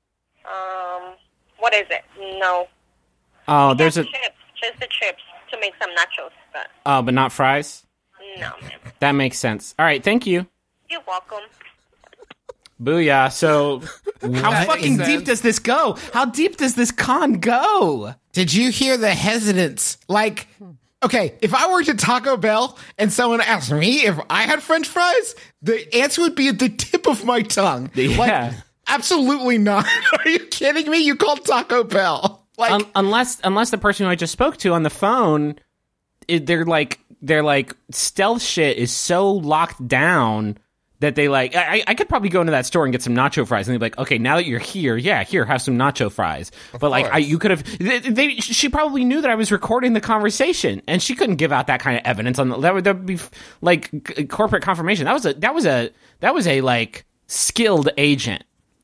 What is it? No. Oh, there's a... Chips, just the chips to make some nachos. But Oh, but not fries? no, man. That makes sense. All right, thank you. You're welcome. Booyah. So, how What fucking is deep does this go? How deep does this con go? Did you hear the hesitance? Like, okay, if I worked at Taco Bell and someone asked me if I had French fries, the answer would be at the tip of my tongue. Yeah. Like, absolutely not. Are you kidding me? You called Taco Bell. Like, Unless the person who I just spoke to on the phone, they're like stealth shit is so locked down that they like. I could probably go into that store and get some nacho fries, and they'd be like, okay, now that you're here, here, have some nacho fries. But like, you could have. She probably knew that I was recording the conversation, and she couldn't give out that kind of evidence on that would be like corporate confirmation. That was a like skilled agent.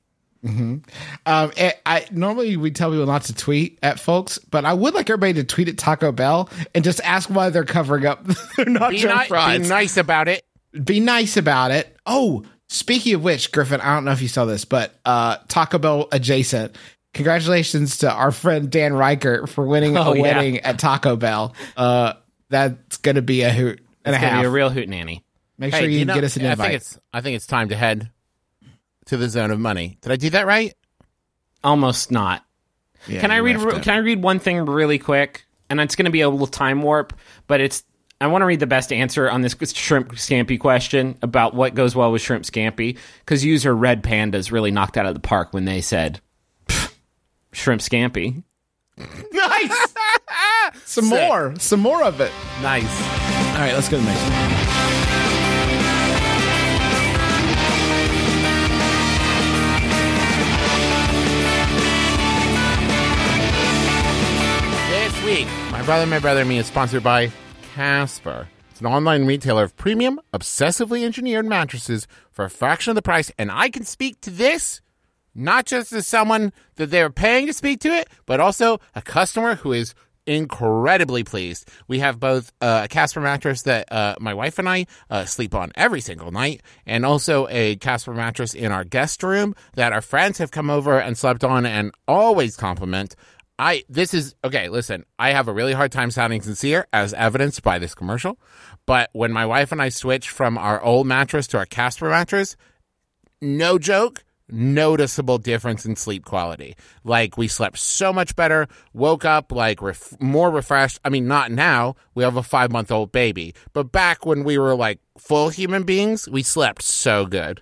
I normally we tell people not to tweet at folks, but I would like everybody to tweet at Taco Bell and just ask why they're covering up their nacho fries. Be nice about it. Be nice about it. Oh, speaking of which, Griffin, I don't know if you saw this, but Taco Bell adjacent. Congratulations to our friend Dan Reichert for winning a wedding at Taco Bell. That's going to be a hoot and a half. Be a real hoot nanny. Make sure you get us an invite. I think it's time to head to the zone of money. Did I do that right? Almost not. Yeah, Can I read one thing really quick? And it's going to be a little time warp, but I want to read the best answer on this shrimp scampi question about what goes well with shrimp scampi, because user Red Pandas really knocked out of the park when they said shrimp scampi. Nice. Some more of it. Nice. All right, let's go to the next one. Week, My Brother and Me is sponsored by Casper. It's an online retailer of premium, obsessively engineered mattresses for a fraction of the price, and I can speak to this not just as someone that they're paying to speak to it, but also a customer who is incredibly pleased. We have both a Casper mattress that my wife and I sleep on every single night, and also a Casper mattress in our guest room that our friends have come over and slept on and always compliment. Listen, I have a really hard time sounding sincere, as evidenced by this commercial. But when my wife and I switched from our old mattress to our Casper mattress, no joke, noticeable difference in sleep quality. Like, we slept so much better, woke up like more refreshed. I mean, not now. We have a 5-month-old baby. But back when we were like full human beings, we slept so good.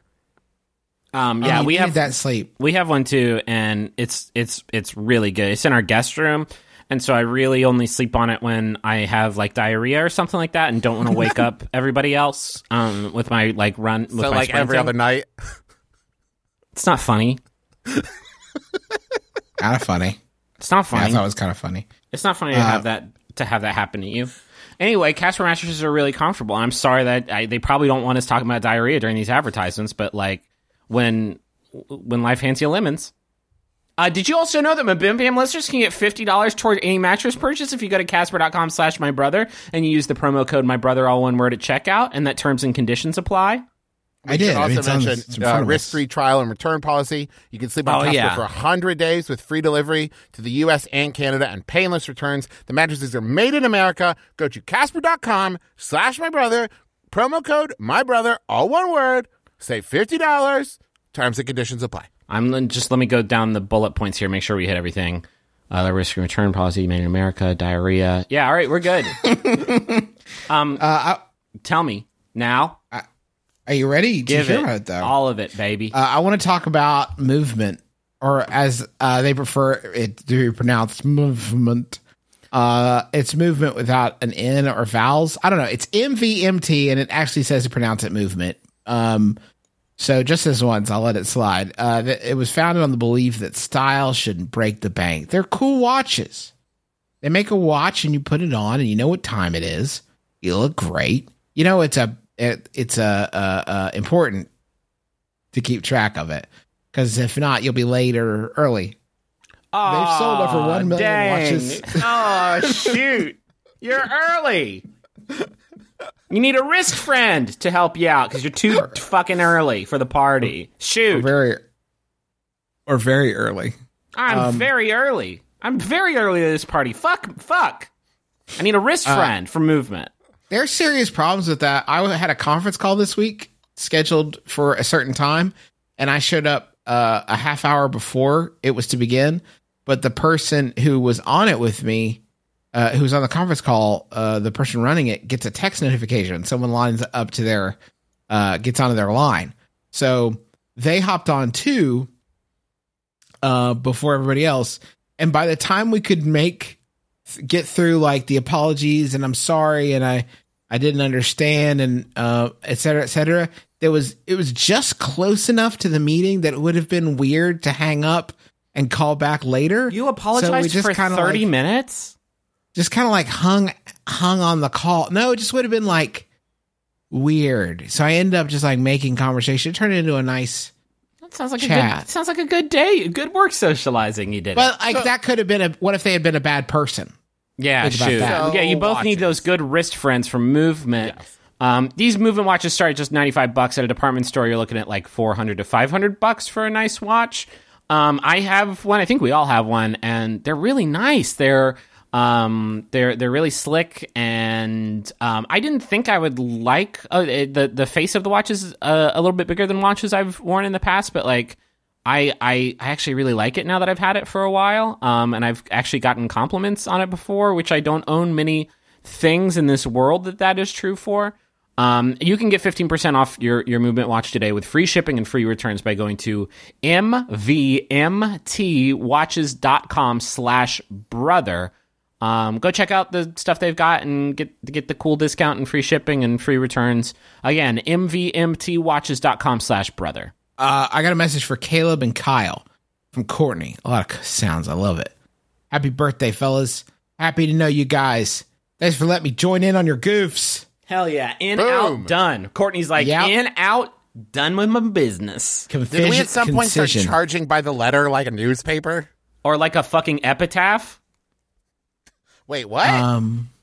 We have that sleep. We have one too, and it's really good. It's in our guest room, and so I really only sleep on it when I have like diarrhea or something like that, and don't want to wake up everybody else. With my like run. With so my like every other night. It's not funny. Kind of funny. It's not funny. Yeah, I thought it was kind of funny. It's not funny to have that happen to you. Anyway, Casper mattresses are really comfortable. And I'm sorry that they probably don't want us talking about diarrhea during these advertisements, but like. When life hands you lemons. Did you also know that my Bim Bam listeners can get $50 toward any mattress purchase if you go to Casper.com/mybrother and you use the promo code mybrother, all one word, at checkout, and that terms and conditions apply? I did. Also mention risk-free trial and return policy. You can sleep on Casper for 100 days with free delivery to the U.S. and Canada and painless returns. The mattresses are made in America. Go to Casper.com/mybrother, promo code mybrother, all one word. Save $50. Terms and conditions apply. Let me go down the bullet points here. Make sure we hit everything. The risk and return policy made in America. Diarrhea. Yeah. All right. We're good. Tell me now. Are you ready to hear it, it though? All of it, baby. I want to talk about movement, or as they prefer it to be pronounced, movement. It's movement without an N or vowels. I don't know. It's MVMT, and it actually says to pronounce it movement. So just this once, I'll let it slide. It was founded on the belief that style shouldn't break the bank. They're cool watches. They make a watch and you put it on and you know what time it is. You look great. You know, it's important to keep track of it, because if not, you'll be late or early. They've sold over 1 million watches. Oh, shoot. You're early. You need a wrist friend to help you out because you're too fucking early for the party. Shoot. Or very early. I'm very early. I'm very early to this party. Fuck. I need a wrist friend for movement. There's serious problems with that. I had a conference call this week scheduled for a certain time, and I showed up a half hour before it was to begin. But the person who was on it with me, who was on the conference call, the person running it gets a text notification. Someone lines up to gets onto their line. So they hopped on too, before everybody else. And by the time we could get through like the apologies and I'm sorry and I I didn't understand, and et cetera, et cetera. It was just close enough to the meeting that it would have been weird to hang up and call back later. You apologized for 30 minutes? Just kind of like hung on the call. No, it just would have been like weird. So I ended up just like making conversation. It turned into a nice Sounds like chat. sounds like a good day, good work socializing. You did. But like that could have been what if they had been a bad person? Yeah, Think about shoot. that. Yeah, you both Watches. need those good wrist friends from Movement. Yes. These Movement watches start at just $95 at a department store. You're looking at like $400 to $500 for a nice watch. I have one. I think we all have one, and they're really nice. They're really slick, and I didn't think I would like the face of the watch is a little bit bigger than watches I've worn in the past, but like I actually really like it now that I've had it for a while, and I've actually gotten compliments on it before, which I don't own many things in this world that is true for. You can get 15% off your Movement watch today with free shipping and free returns by going to mvmtwatches.com/brother. Go check out the stuff they've got and get the cool discount and free shipping and free returns. Again, mvmtwatches.com/brother. I got a message for Caleb and Kyle from Courtney. A lot of sounds. I love it. Happy birthday, fellas. Happy to know you guys. Thanks for letting me join in on your goofs. Hell yeah. In, Boom. out, done. Courtney's like, Yep. in, out, done with my business. Did we at some point start charging by the letter like a newspaper? Or like a fucking epitaph. Wait, what?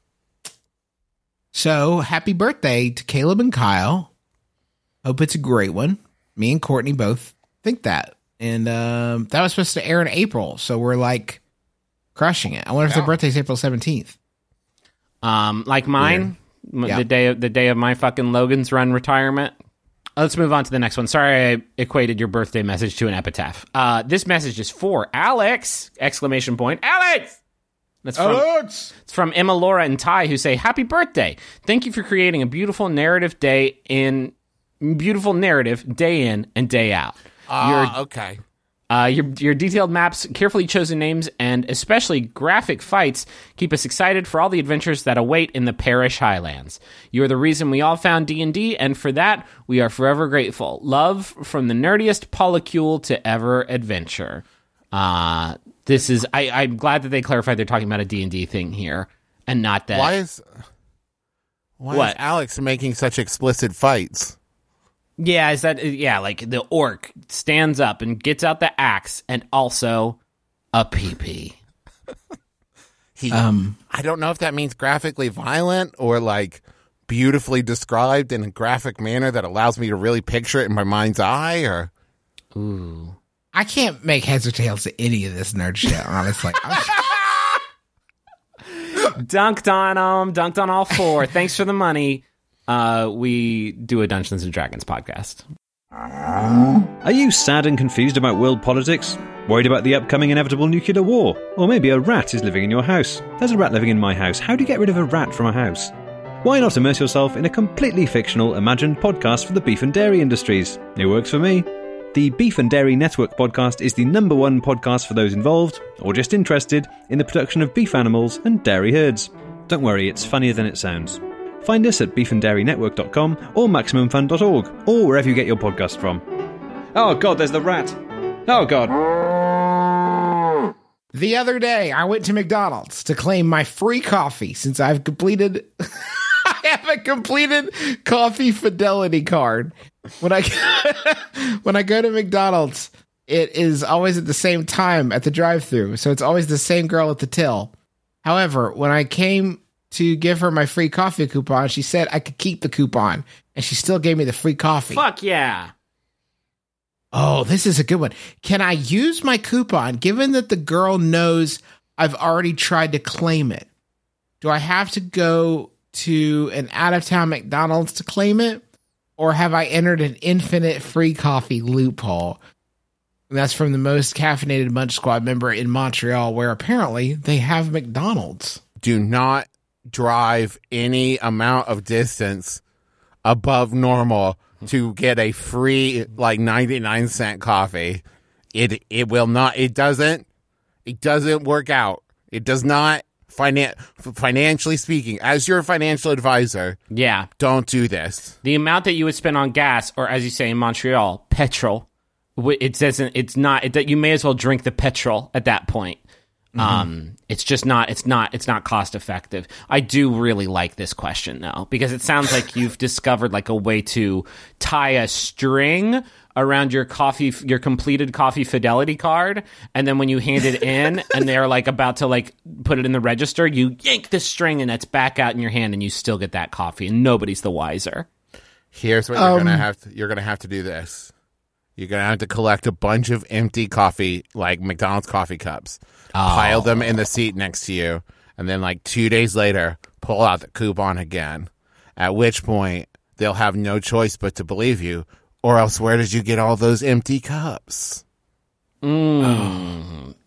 So happy birthday to Caleb and Kyle. Hope it's a great one. Me and Courtney both think that. And that was supposed to air in April, so we're like crushing it. I wonder if their birthday's April 17th. Like mine, Yeah. the day of my fucking Logan's Run retirement. Let's move on to the next one. Sorry I equated your birthday message to an epitaph. This message is for Alex! ! Alex! That's from, Alex! It's from Emma, Laura, and Ty, who say, "Happy birthday! Thank you for creating a beautiful narrative day in and day out. Okay. Your detailed maps, carefully chosen names, and especially graphic fights keep us excited for all the adventures that await in the Parish Highlands. You are the reason we all found D&D, and for that, we are forever grateful. Love from the nerdiest polycule to ever adventure." This is I'm glad that they clarified they're talking about a D&D thing here, and not that. Why is Alex making such explicit fights? Yeah, like the orc stands up and gets out the axe and also a pee-pee. I don't know if that means graphically violent or like beautifully described in a graphic manner that allows me to really picture it in my mind's eye, or Ooh. I can't make heads or tails to any of this nerd shit, honestly. Dunked on all four. Thanks for the money. We do a Dungeons and Dragons podcast. Are you sad and confused about world politics? Worried about the upcoming inevitable nuclear war? Or maybe a rat is living in your house. There's a rat living in my house. How do you get rid of a rat from a house? Why not immerse yourself in a completely fictional, imagined podcast for the beef and dairy industries? It works for me. The Beef and Dairy Network podcast is the #1 podcast for those involved, or just interested, in the production of beef animals and dairy herds. Don't worry, it's funnier than it sounds. Find us at beefanddairynetwork.com or maximumfun.org, or wherever you get your podcast from. Oh god, there's the rat! Oh god. The other day, I went to McDonald's to claim my free coffee since I've completed... I have a completed coffee fidelity card. When I go to McDonald's, it is always at the same time at the drive-thru, so it's always the same girl at the till. However, when I came to give her my free coffee coupon, she said I could keep the coupon, and she still gave me the free coffee. Fuck yeah. Oh, this is a good one. Can I use my coupon, given that the girl knows I've already tried to claim it? Do I have to go to an out-of-town McDonald's to claim it? Or have I entered an infinite free coffee loophole? And that's from the most caffeinated Munch Squad member in Montreal, where apparently they have McDonald's. do not drive any amount of distance above normal to get a free like 99-cent coffee. It will not. It doesn't work out. It does not financially speaking, as your financial advisor, Yeah. don't do this. The amount that you would spend on gas, or as you say in Montreal, petrol, it's not, you may as well drink the petrol at that point. It's not cost effective. I do really like this question though, because it sounds like you've discovered like a way to tie a string around your completed coffee fidelity card, and then when you hand it in and they're like about to like put it in the register, you yank the string and it's back out in your hand and you still get that coffee and nobody's the wiser. Here's what you're gonna have to do this. You're going to have to collect a bunch of empty coffee, like McDonald's coffee cups, pile them in the seat next to you, and then like 2 days later, pull out the coupon again, at which point they'll have no choice but to believe you, or else where did you get all those empty cups? No,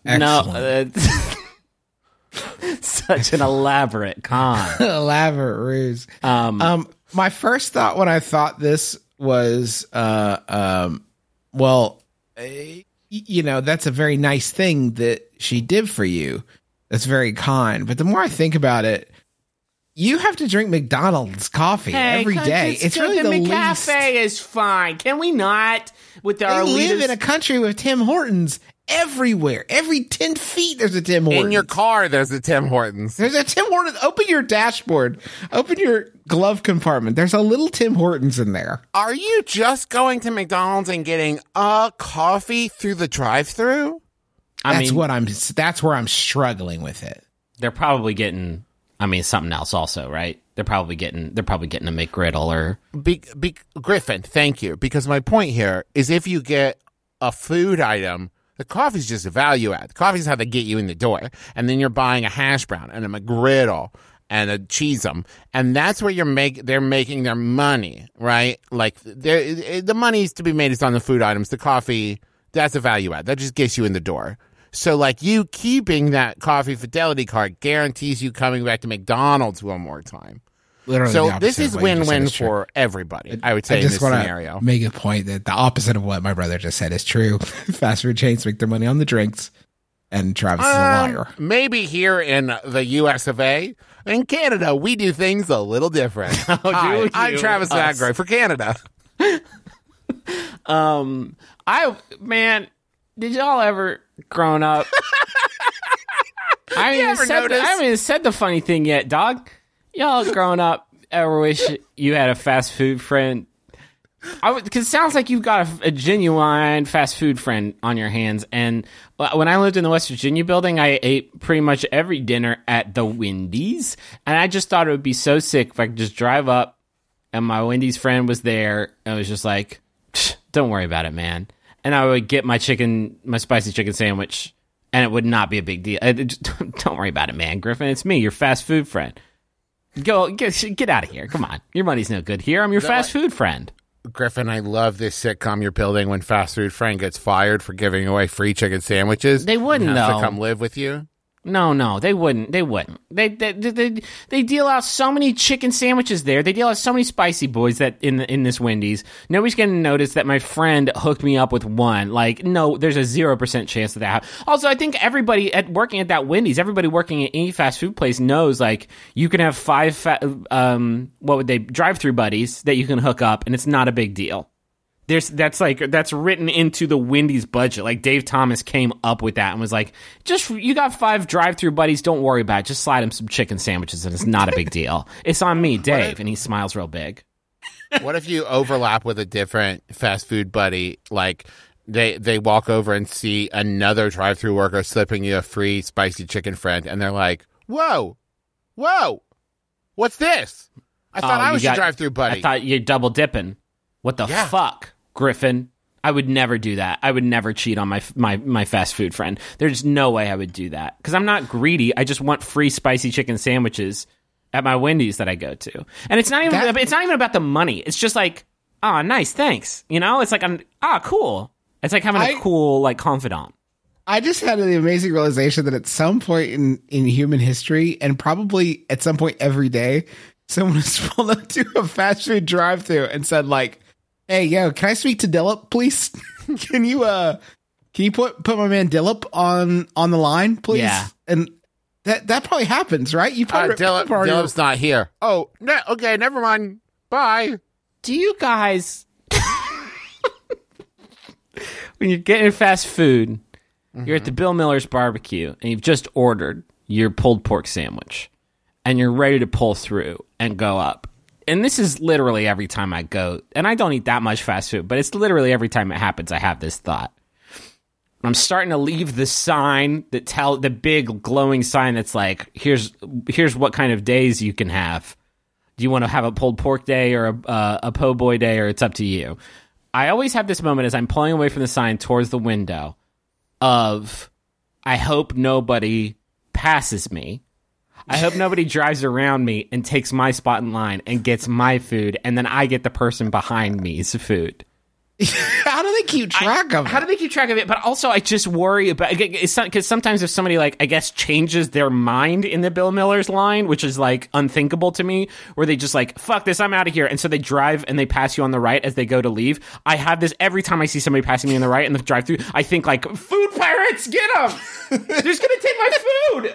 such an elaborate con. Elaborate ruse. My first thought when I thought this was, well, you know, that's a very nice thing that she did for you. That's very kind. But the more I think about it, you have to drink McDonald's coffee every day. It's really the least. McCafe is fine. Can we not? With our They live leaders? in a country with Tim Hortons everywhere. Every 10 feet, there's a Tim Hortons. In your car, there's a Tim Hortons. There's a Tim Hortons. Open your dashboard. Open your glove compartment. There's a little Tim Hortons in there. Are you just going to McDonald's and getting a coffee through the drive-thru? That's where I'm struggling with it. They're probably getting, something else also, right? They're probably getting a McGriddle or Griffin, thank you. Because my point here is if you get a food item, the coffee's just a value add. The coffee's how they get you in the door. And then you're buying a hash brown and a McGriddle and a Cheese-em. And that's where they're making their money, right? Like the money's to be made is on the food items. The coffee, that's a value add. That just gets you in the door. So like you keeping that coffee fidelity card guarantees you coming back to McDonald's one more time. Literally, so this is win-win for everybody, I would say, in this scenario. Make a point that the opposite of what my brother just said is true. Fast food chains make their money on the drinks, and Travis is a liar. Maybe here in the US of A. In Canada, we do things a little different. Hi, I'm Travis Zagroy for Canada. Did y'all ever grown up? I haven't even said the funny thing yet, dog. Y'all grown up ever wish you had a fast food friend? Because it sounds like you've got a genuine fast food friend on your hands. And when I lived in the West Virginia building, I ate pretty much every dinner at the Wendy's. And I just thought it would be so sick if I could just drive up and my Wendy's friend was there. And it was just like, don't worry about it, man. And I would get my spicy chicken sandwich, and it would not be a big deal. Don't worry about it, man. Griffin, it's me, your fast food friend. Get out of here. Come on. Your money's no good here. I'm your fast food friend. Griffin, I love this sitcom you're building when fast food friend gets fired for giving away free chicken sandwiches. They wouldn't, and has though. to come live with you. No, they wouldn't. They deal out so many chicken sandwiches there. They deal out so many spicy boys that in this Wendy's. Nobody's going to notice that my friend hooked me up with one. Like, no, there's a 0% chance of that. Also, I think everybody working at that Wendy's, everybody working at any fast food place knows, like, you can have 5 drive-through buddies that you can hook up, and it's not a big deal. That's written into the Wendy's budget. Like Dave Thomas came up with that and was like, you got 5 drive-through buddies, don't worry about it. Just slide them some chicken sandwiches and it's not a big deal. It's on me, Dave. And he smiles real big. What if you overlap with a different fast food buddy? Like they walk over and see another drive-through worker slipping you a free spicy chicken friend and they're like, whoa, what's this? I thought I was your drive-through buddy. I thought you're double dipping. What the fuck, Griffin? I would never do that. I would never cheat on my fast food friend. There's no way I would do that. Because I'm not greedy. I just want free spicy chicken sandwiches at my Wendy's that I go to. And it's not even about the money. It's just like, oh, nice, thanks. You know? It's like, cool. It's like having a cool, like, confidant. I just had the amazing realization that at some point in human history, and probably at some point every day, someone has pulled up to a fast food drive-thru and said, like, hey, yo, can I speak to Dillip, please? Can you put my man Dillip on the line, please? Yeah. And That probably happens, right? You probably Dylan's not here. Oh, no, okay, never mind. Bye. Do you guys, when you're getting fast food, you're at the Bill Miller's barbecue and you've just ordered your pulled pork sandwich and you're ready to pull through and go up. And this is literally every time I go, and I don't eat that much fast food, but it's literally every time it happens, I have this thought. I'm starting to leave the sign the big glowing sign that's like, here's what kind of days you can have. Do you want to have a pulled pork day or a po' boy day, or it's up to you? I always have this moment as I'm pulling away from the sign towards the window of, I hope nobody passes me. I hope nobody drives around me and takes my spot in line and gets my food, and then I get the person behind me's food. How do they keep track of it? How do they keep track of it? But also, I just worry about, because sometimes if somebody, like, I guess, changes their mind in the Bill Miller's line, which is, like, unthinkable to me, where they just, like, fuck this, I'm out of here. And so they drive and they pass you on the right as they go to leave. I have this every time I see somebody passing me on the right in the drive-thru. I think, like, food pirates, get them! They're just going to take my food!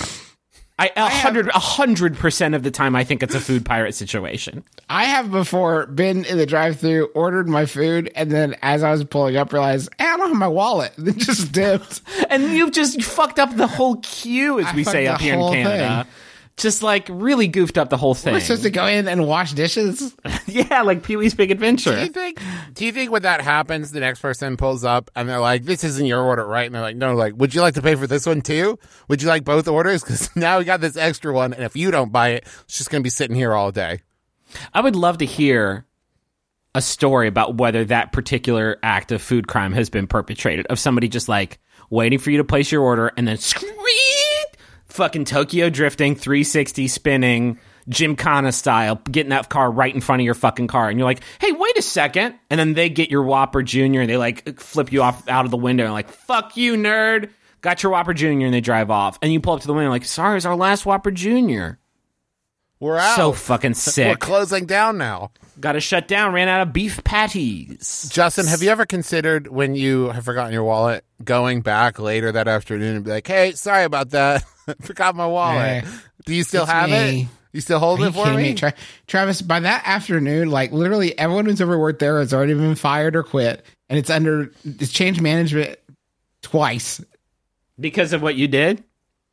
100% of the time, I think it's a food pirate situation. I have before been in the drive-thru, ordered my food, and then as I was pulling up, realized, hey, I don't have my wallet. And then just dipped. And you've just fucked up the whole queue, as we say up here in Canada. Thing. Just, like, really goofed up the whole thing. We're supposed to go in and wash dishes? Yeah, like Pee-wee's Big Adventure. Do you think when that happens, the next person pulls up and they're like, this isn't your order, right? And they're like, no, like, would you like to pay for this one too? Would you like both orders? Because now we got this extra one, and if you don't buy it, it's just going to be sitting here all day. I would love to hear a story about whether that particular act of food crime has been perpetrated, of somebody just, like, waiting for you to place your order and then fucking Tokyo drifting, 360 spinning, Gymkhana style, getting that car right in front of your fucking car. And you're like, hey, wait a second. And then they get your Whopper Jr. and they, like, flip you off out of the window and like, fuck you, nerd. Got your Whopper Jr. and they drive off. And you pull up to the window like, sorry, it's our last Whopper Jr. We're out. So fucking sick. We're closing down now. Got to shut down. Ran out of beef patties. Justin, have you ever considered, when you have forgotten your wallet, going back later that afternoon and be like, hey, sorry about that. Forgot my wallet. Do you still have it? You still hold it for me? Travis, by that afternoon, like, literally everyone who's ever worked there has already been fired or quit. And it's changed management twice. Because of what you did?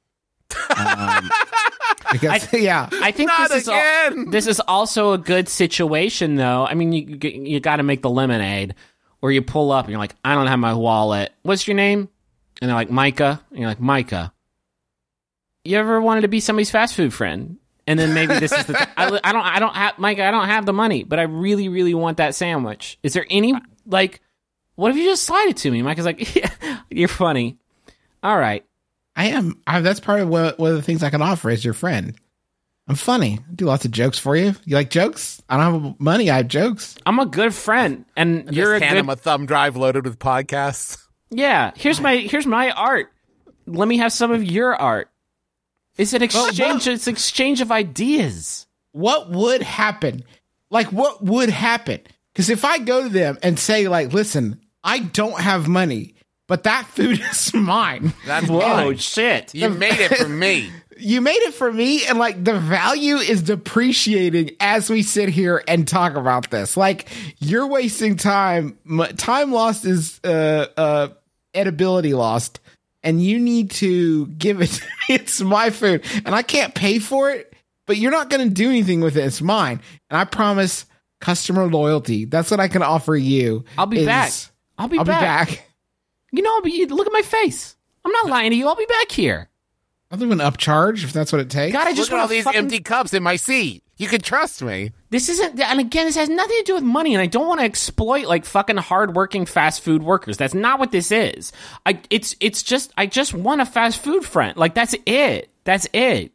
Because, yeah. I think this is also a good situation, though. I mean, you got to make the lemonade, or you pull up and you're like, I don't have my wallet. What's your name? And they're like, Micah. And you're like, Micah, you ever wanted to be somebody's fast food friend? And then maybe this is the I don't have, Micah, I don't have the money, but I really, really want that sandwich. Is there any, like, what if you just slide it to me? Micah's like, yeah, you're funny. All right. I am. That's part of one of the things I can offer as your friend. I'm funny. I do lots of jokes for you. You like jokes? I don't have money. I have jokes. I'm a good friend, and you're a hand good. Him a thumb drive loaded with podcasts. Yeah. Here's my art. Let me have some of your art. It's an exchange. It's an exchange of ideas. What would happen? Like, what would happen? Because if I go to them and say, like, listen, I don't have money, but that food is mine. That's whoa, shit. You made it for me. You made it for me, and, like, the value is depreciating as we sit here and talk about this. Like, you're wasting time. Time lost is edibility lost, and you need to give it to me. It's my food, and I can't pay for it, but you're not going to do anything with it. It's mine, and I promise customer loyalty. That's what I can offer you. I'll be back. I'll be back. You know, look at my face. I'm not lying to you. I'll be back here. I'll even upcharge if that's what it takes. God, I just look at all these empty cups in my seat. You can trust me. This isn't, and again, this has nothing to do with money, and I don't want to exploit, like, fucking hardworking fast food workers. That's not what this is. I just want a fast food friend. Like, that's it. That's it.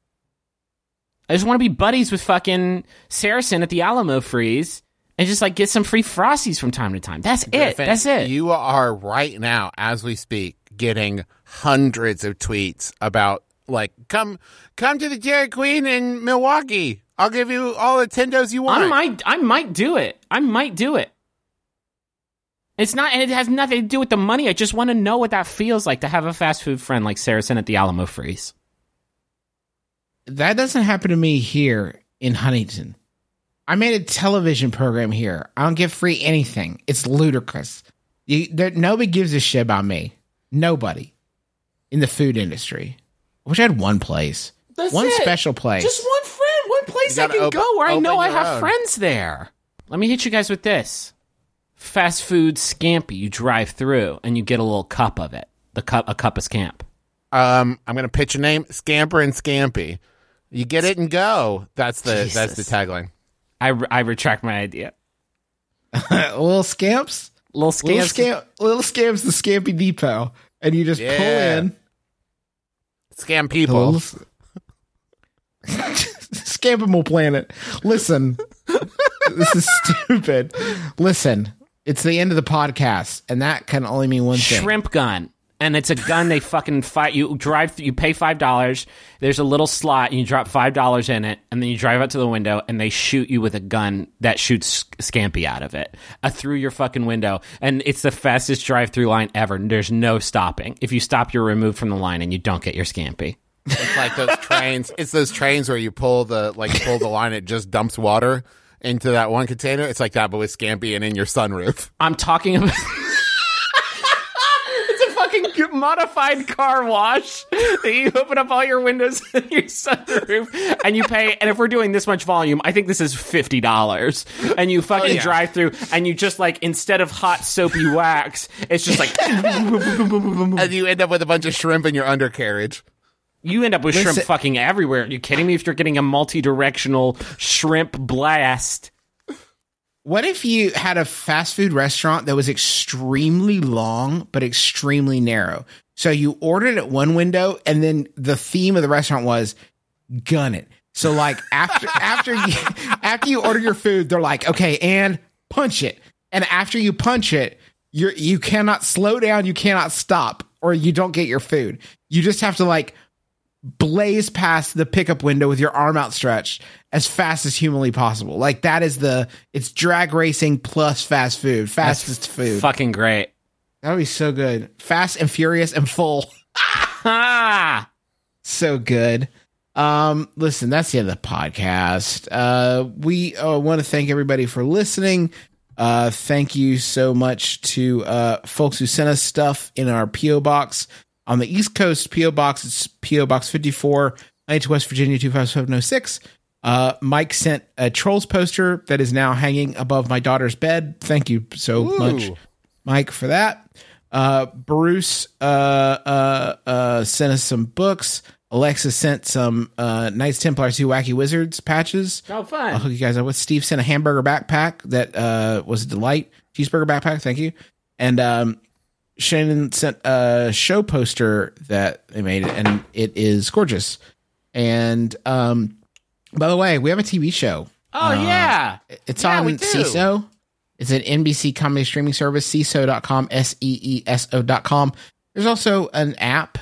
I just want to be buddies with fucking Saracen at the Alamo Freeze and just, like, get some free Frosties from time to time. That's it. That's it. You are right now, as we speak, getting hundreds of tweets about, like, come to the Dairy Queen in Milwaukee. I'll give you all the Tendos you want. I might do it. It's not, and it has nothing to do with the money. I just want to know what that feels like to have a fast food friend like Saracen at the Alamo Freeze. That doesn't happen to me here in Huntington. I made a television program here. I don't get free anything. It's ludicrous. Nobody gives a shit about me. Nobody in the food industry. I wish I had one place. One special place. Just one friend. One place I can go where I know I have friends there. Let me hit you guys with this. Fast food scampi. You drive through and you get a little cup of it. A cup of Scamp. I'm going to pitch a name. Scamper and Scampy. You get it and go. That's the tagline. I retract my idea. Little Scamps? Little Scamps, the Scampy Depot. And you just pull in. Scam people. Scampable planet. Listen. This is stupid. Listen. It's the end of the podcast, and that can only mean one thing. Shrimp gun. And it's a gun they fucking fight. You drive, you pay $5. There's a little slot, and you drop $5 in it, and then you drive out to the window, and they shoot you with a gun that shoots Scampi out of it through your fucking window. And it's the fastest drive-through line ever. There's no stopping. If you stop, you're removed from the line, and you don't get your Scampi. It's like those trains. It's those trains where you pull the line, it just dumps water into that one container. It's like that, but with Scampi and in your sunroof. I'm talking about. Modified car wash that you open up all your windows in your sunroof and you pay, and if we're doing this much volume, I think this is $50, and you fucking drive through and you just like, instead of hot soapy wax, it's just like and you end up with a bunch of shrimp in your undercarriage. You end up with shrimp fucking everywhere. Are you kidding me? If you're getting a multi-directional shrimp blast. What if you had a fast food restaurant that was extremely long but extremely narrow? So you ordered at one window, and then the theme of the restaurant was gun it. So like after you order your food, they're like, okay, and punch it. And after you punch it, you cannot slow down, you cannot stop, or you don't get your food. You just have to like blaze past the pickup window with your arm outstretched as fast as humanly possible. Like that is it's drag racing plus fast food. Fastest food. Fucking great. That would be so good. Fast and furious and full. So good. Listen, that's the end of the podcast. We want to thank everybody for listening. Thank you so much to folks who sent us stuff in our P.O. Box. On the East Coast P.O. Box, it's P.O. Box 54, 92 West Virginia 25706. Mike sent a Trolls poster that is now hanging above my daughter's bed. Thank you so much, Mike, for that. Bruce sent us some books. Alexa sent some Knights Templars 2 Wacky Wizards patches. Oh, fun. I'll hook you guys up with. Steve sent a hamburger backpack that was a delight. Cheeseburger backpack, thank you. And Shannon sent a show poster that they made, and it is gorgeous. And by the way, we have a TV show. Oh, yeah. It's on CISO. It's an NBC comedy streaming service, CISO.com, SEESO.com. There's also an app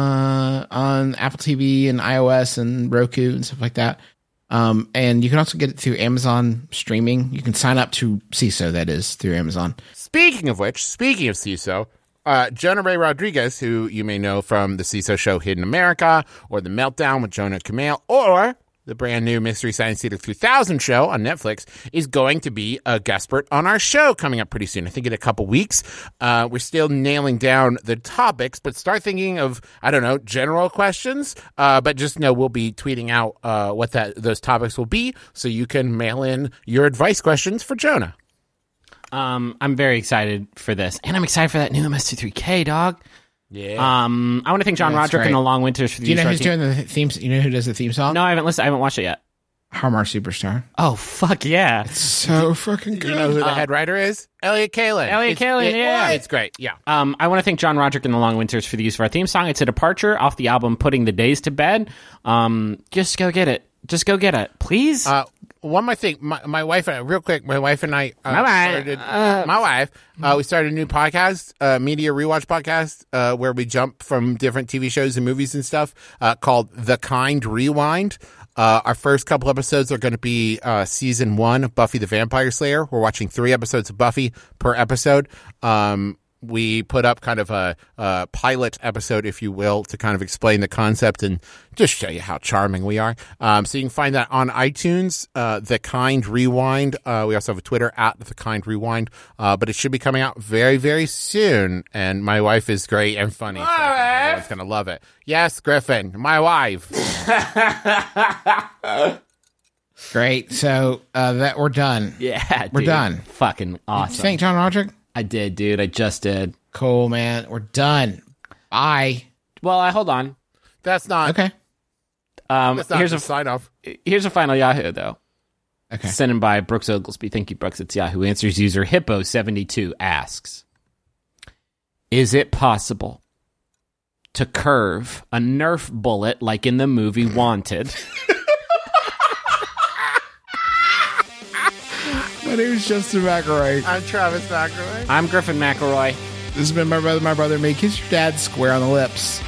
on Apple TV and iOS and Roku and stuff like that. And you can also get it through Amazon streaming. You can sign up to CISO, that is, through Amazon. Speaking of CISO, Jonah Ray Rodriguez, who you may know from the CISO show Hidden America, or The Meltdown with Jonah Kamel, or the brand new Mystery Science Theater 3000 show on Netflix, is going to be a guest expert on our show coming up pretty soon. I think in a couple weeks. We're still nailing down the topics, but start thinking of, I don't know, general questions. But just know we'll be tweeting out what those topics will be, so you can mail in your advice questions for Jonah. I'm very excited for this, and I'm excited for that new MS2-3K, dog. Yeah. I want to thank John Roderick and the Long Winters for the. Do you know who's doing the theme? You know who does the theme song? No, I haven't listened. I haven't watched it yet. Harmar Superstar. Oh fuck yeah! It's so fucking good. You know who the head writer is? Elliot Kalin. Yeah. It's great. Yeah. I want to thank John Roderick and the Long Winters for the use of our theme song. It's a departure off the album Putting the Days to Bed. Just go get it. Just go get it, please. One more thing, my wife, real quick, my wife and I we started a new podcast, media rewatch podcast, where we jump from different TV shows and movies and stuff, called The Kind Rewind. Our first couple episodes are going to be season 1 of Buffy the Vampire Slayer. We're watching 3 episodes of Buffy per episode. we put up kind of a pilot episode, if you will, to kind of explain the concept and just show you how charming we are. So you can find that on iTunes, The Kind Rewind. We also have a Twitter at The Kind Rewind, but it should be coming out very, very soon. And my wife is great and funny. So everyone's going to love it. Yes, Griffin, my wife. Great. So that we're done. Yeah, we're dude. done. Fucking awesome. Did you thank John Roderick? I did, dude. I just did. Cool, man. We're done. Bye. Well, hold on. That's not Okay. That's not Here's a a sign off. Here's a final Yahoo though. Okay. Sent in by Brooks Oglesby. Thank you, Brooks. It's Yahoo Answers user Hippo72 asks, is it possible to curve a Nerf bullet like in the movie Wanted? My name is Justin McElroy. I'm Travis McElroy. I'm Griffin McElroy. This has been my brother, and me. Kiss your dad square on the lips.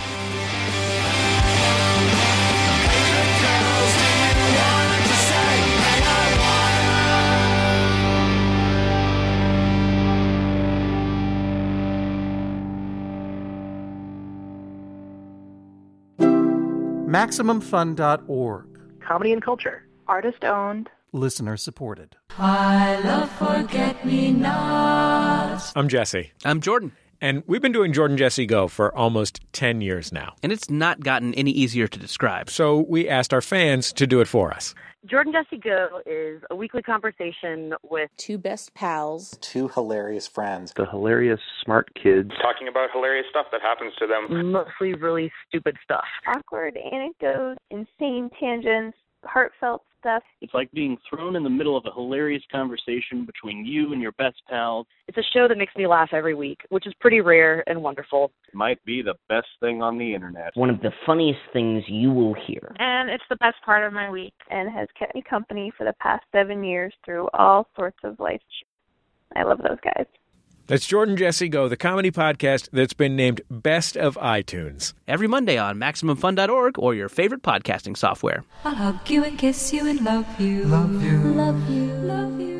MaximumFun.org. Comedy and culture. Artist owned. Listener supported. I love forget-me-nots. I'm Jesse. I'm Jordan. And we've been doing Jordan Jesse Go for almost 10 years now. And it's not gotten any easier to describe. So we asked our fans to do it for us. Jordan Jesse Go is a weekly conversation with two best pals, two hilarious friends, the hilarious smart kids, talking about hilarious stuff that happens to them, mostly really stupid stuff, awkward anecdotes, insane tangents, heartfelt stuff. It's like being thrown in the middle of a hilarious conversation between you and your best pals. It's a show that makes me laugh every week, which is pretty rare and wonderful. It might be the best thing on the internet. One of the funniest things you will hear. And it's the best part of my week and has kept me company for the past 7 years through all sorts of life. I love those guys. That's Jordan Jesse Go, the comedy podcast that's been named Best of iTunes. Every Monday on MaximumFun.org or your favorite podcasting software. I'll hug you and kiss you and love you. Love you. Love you. Love you.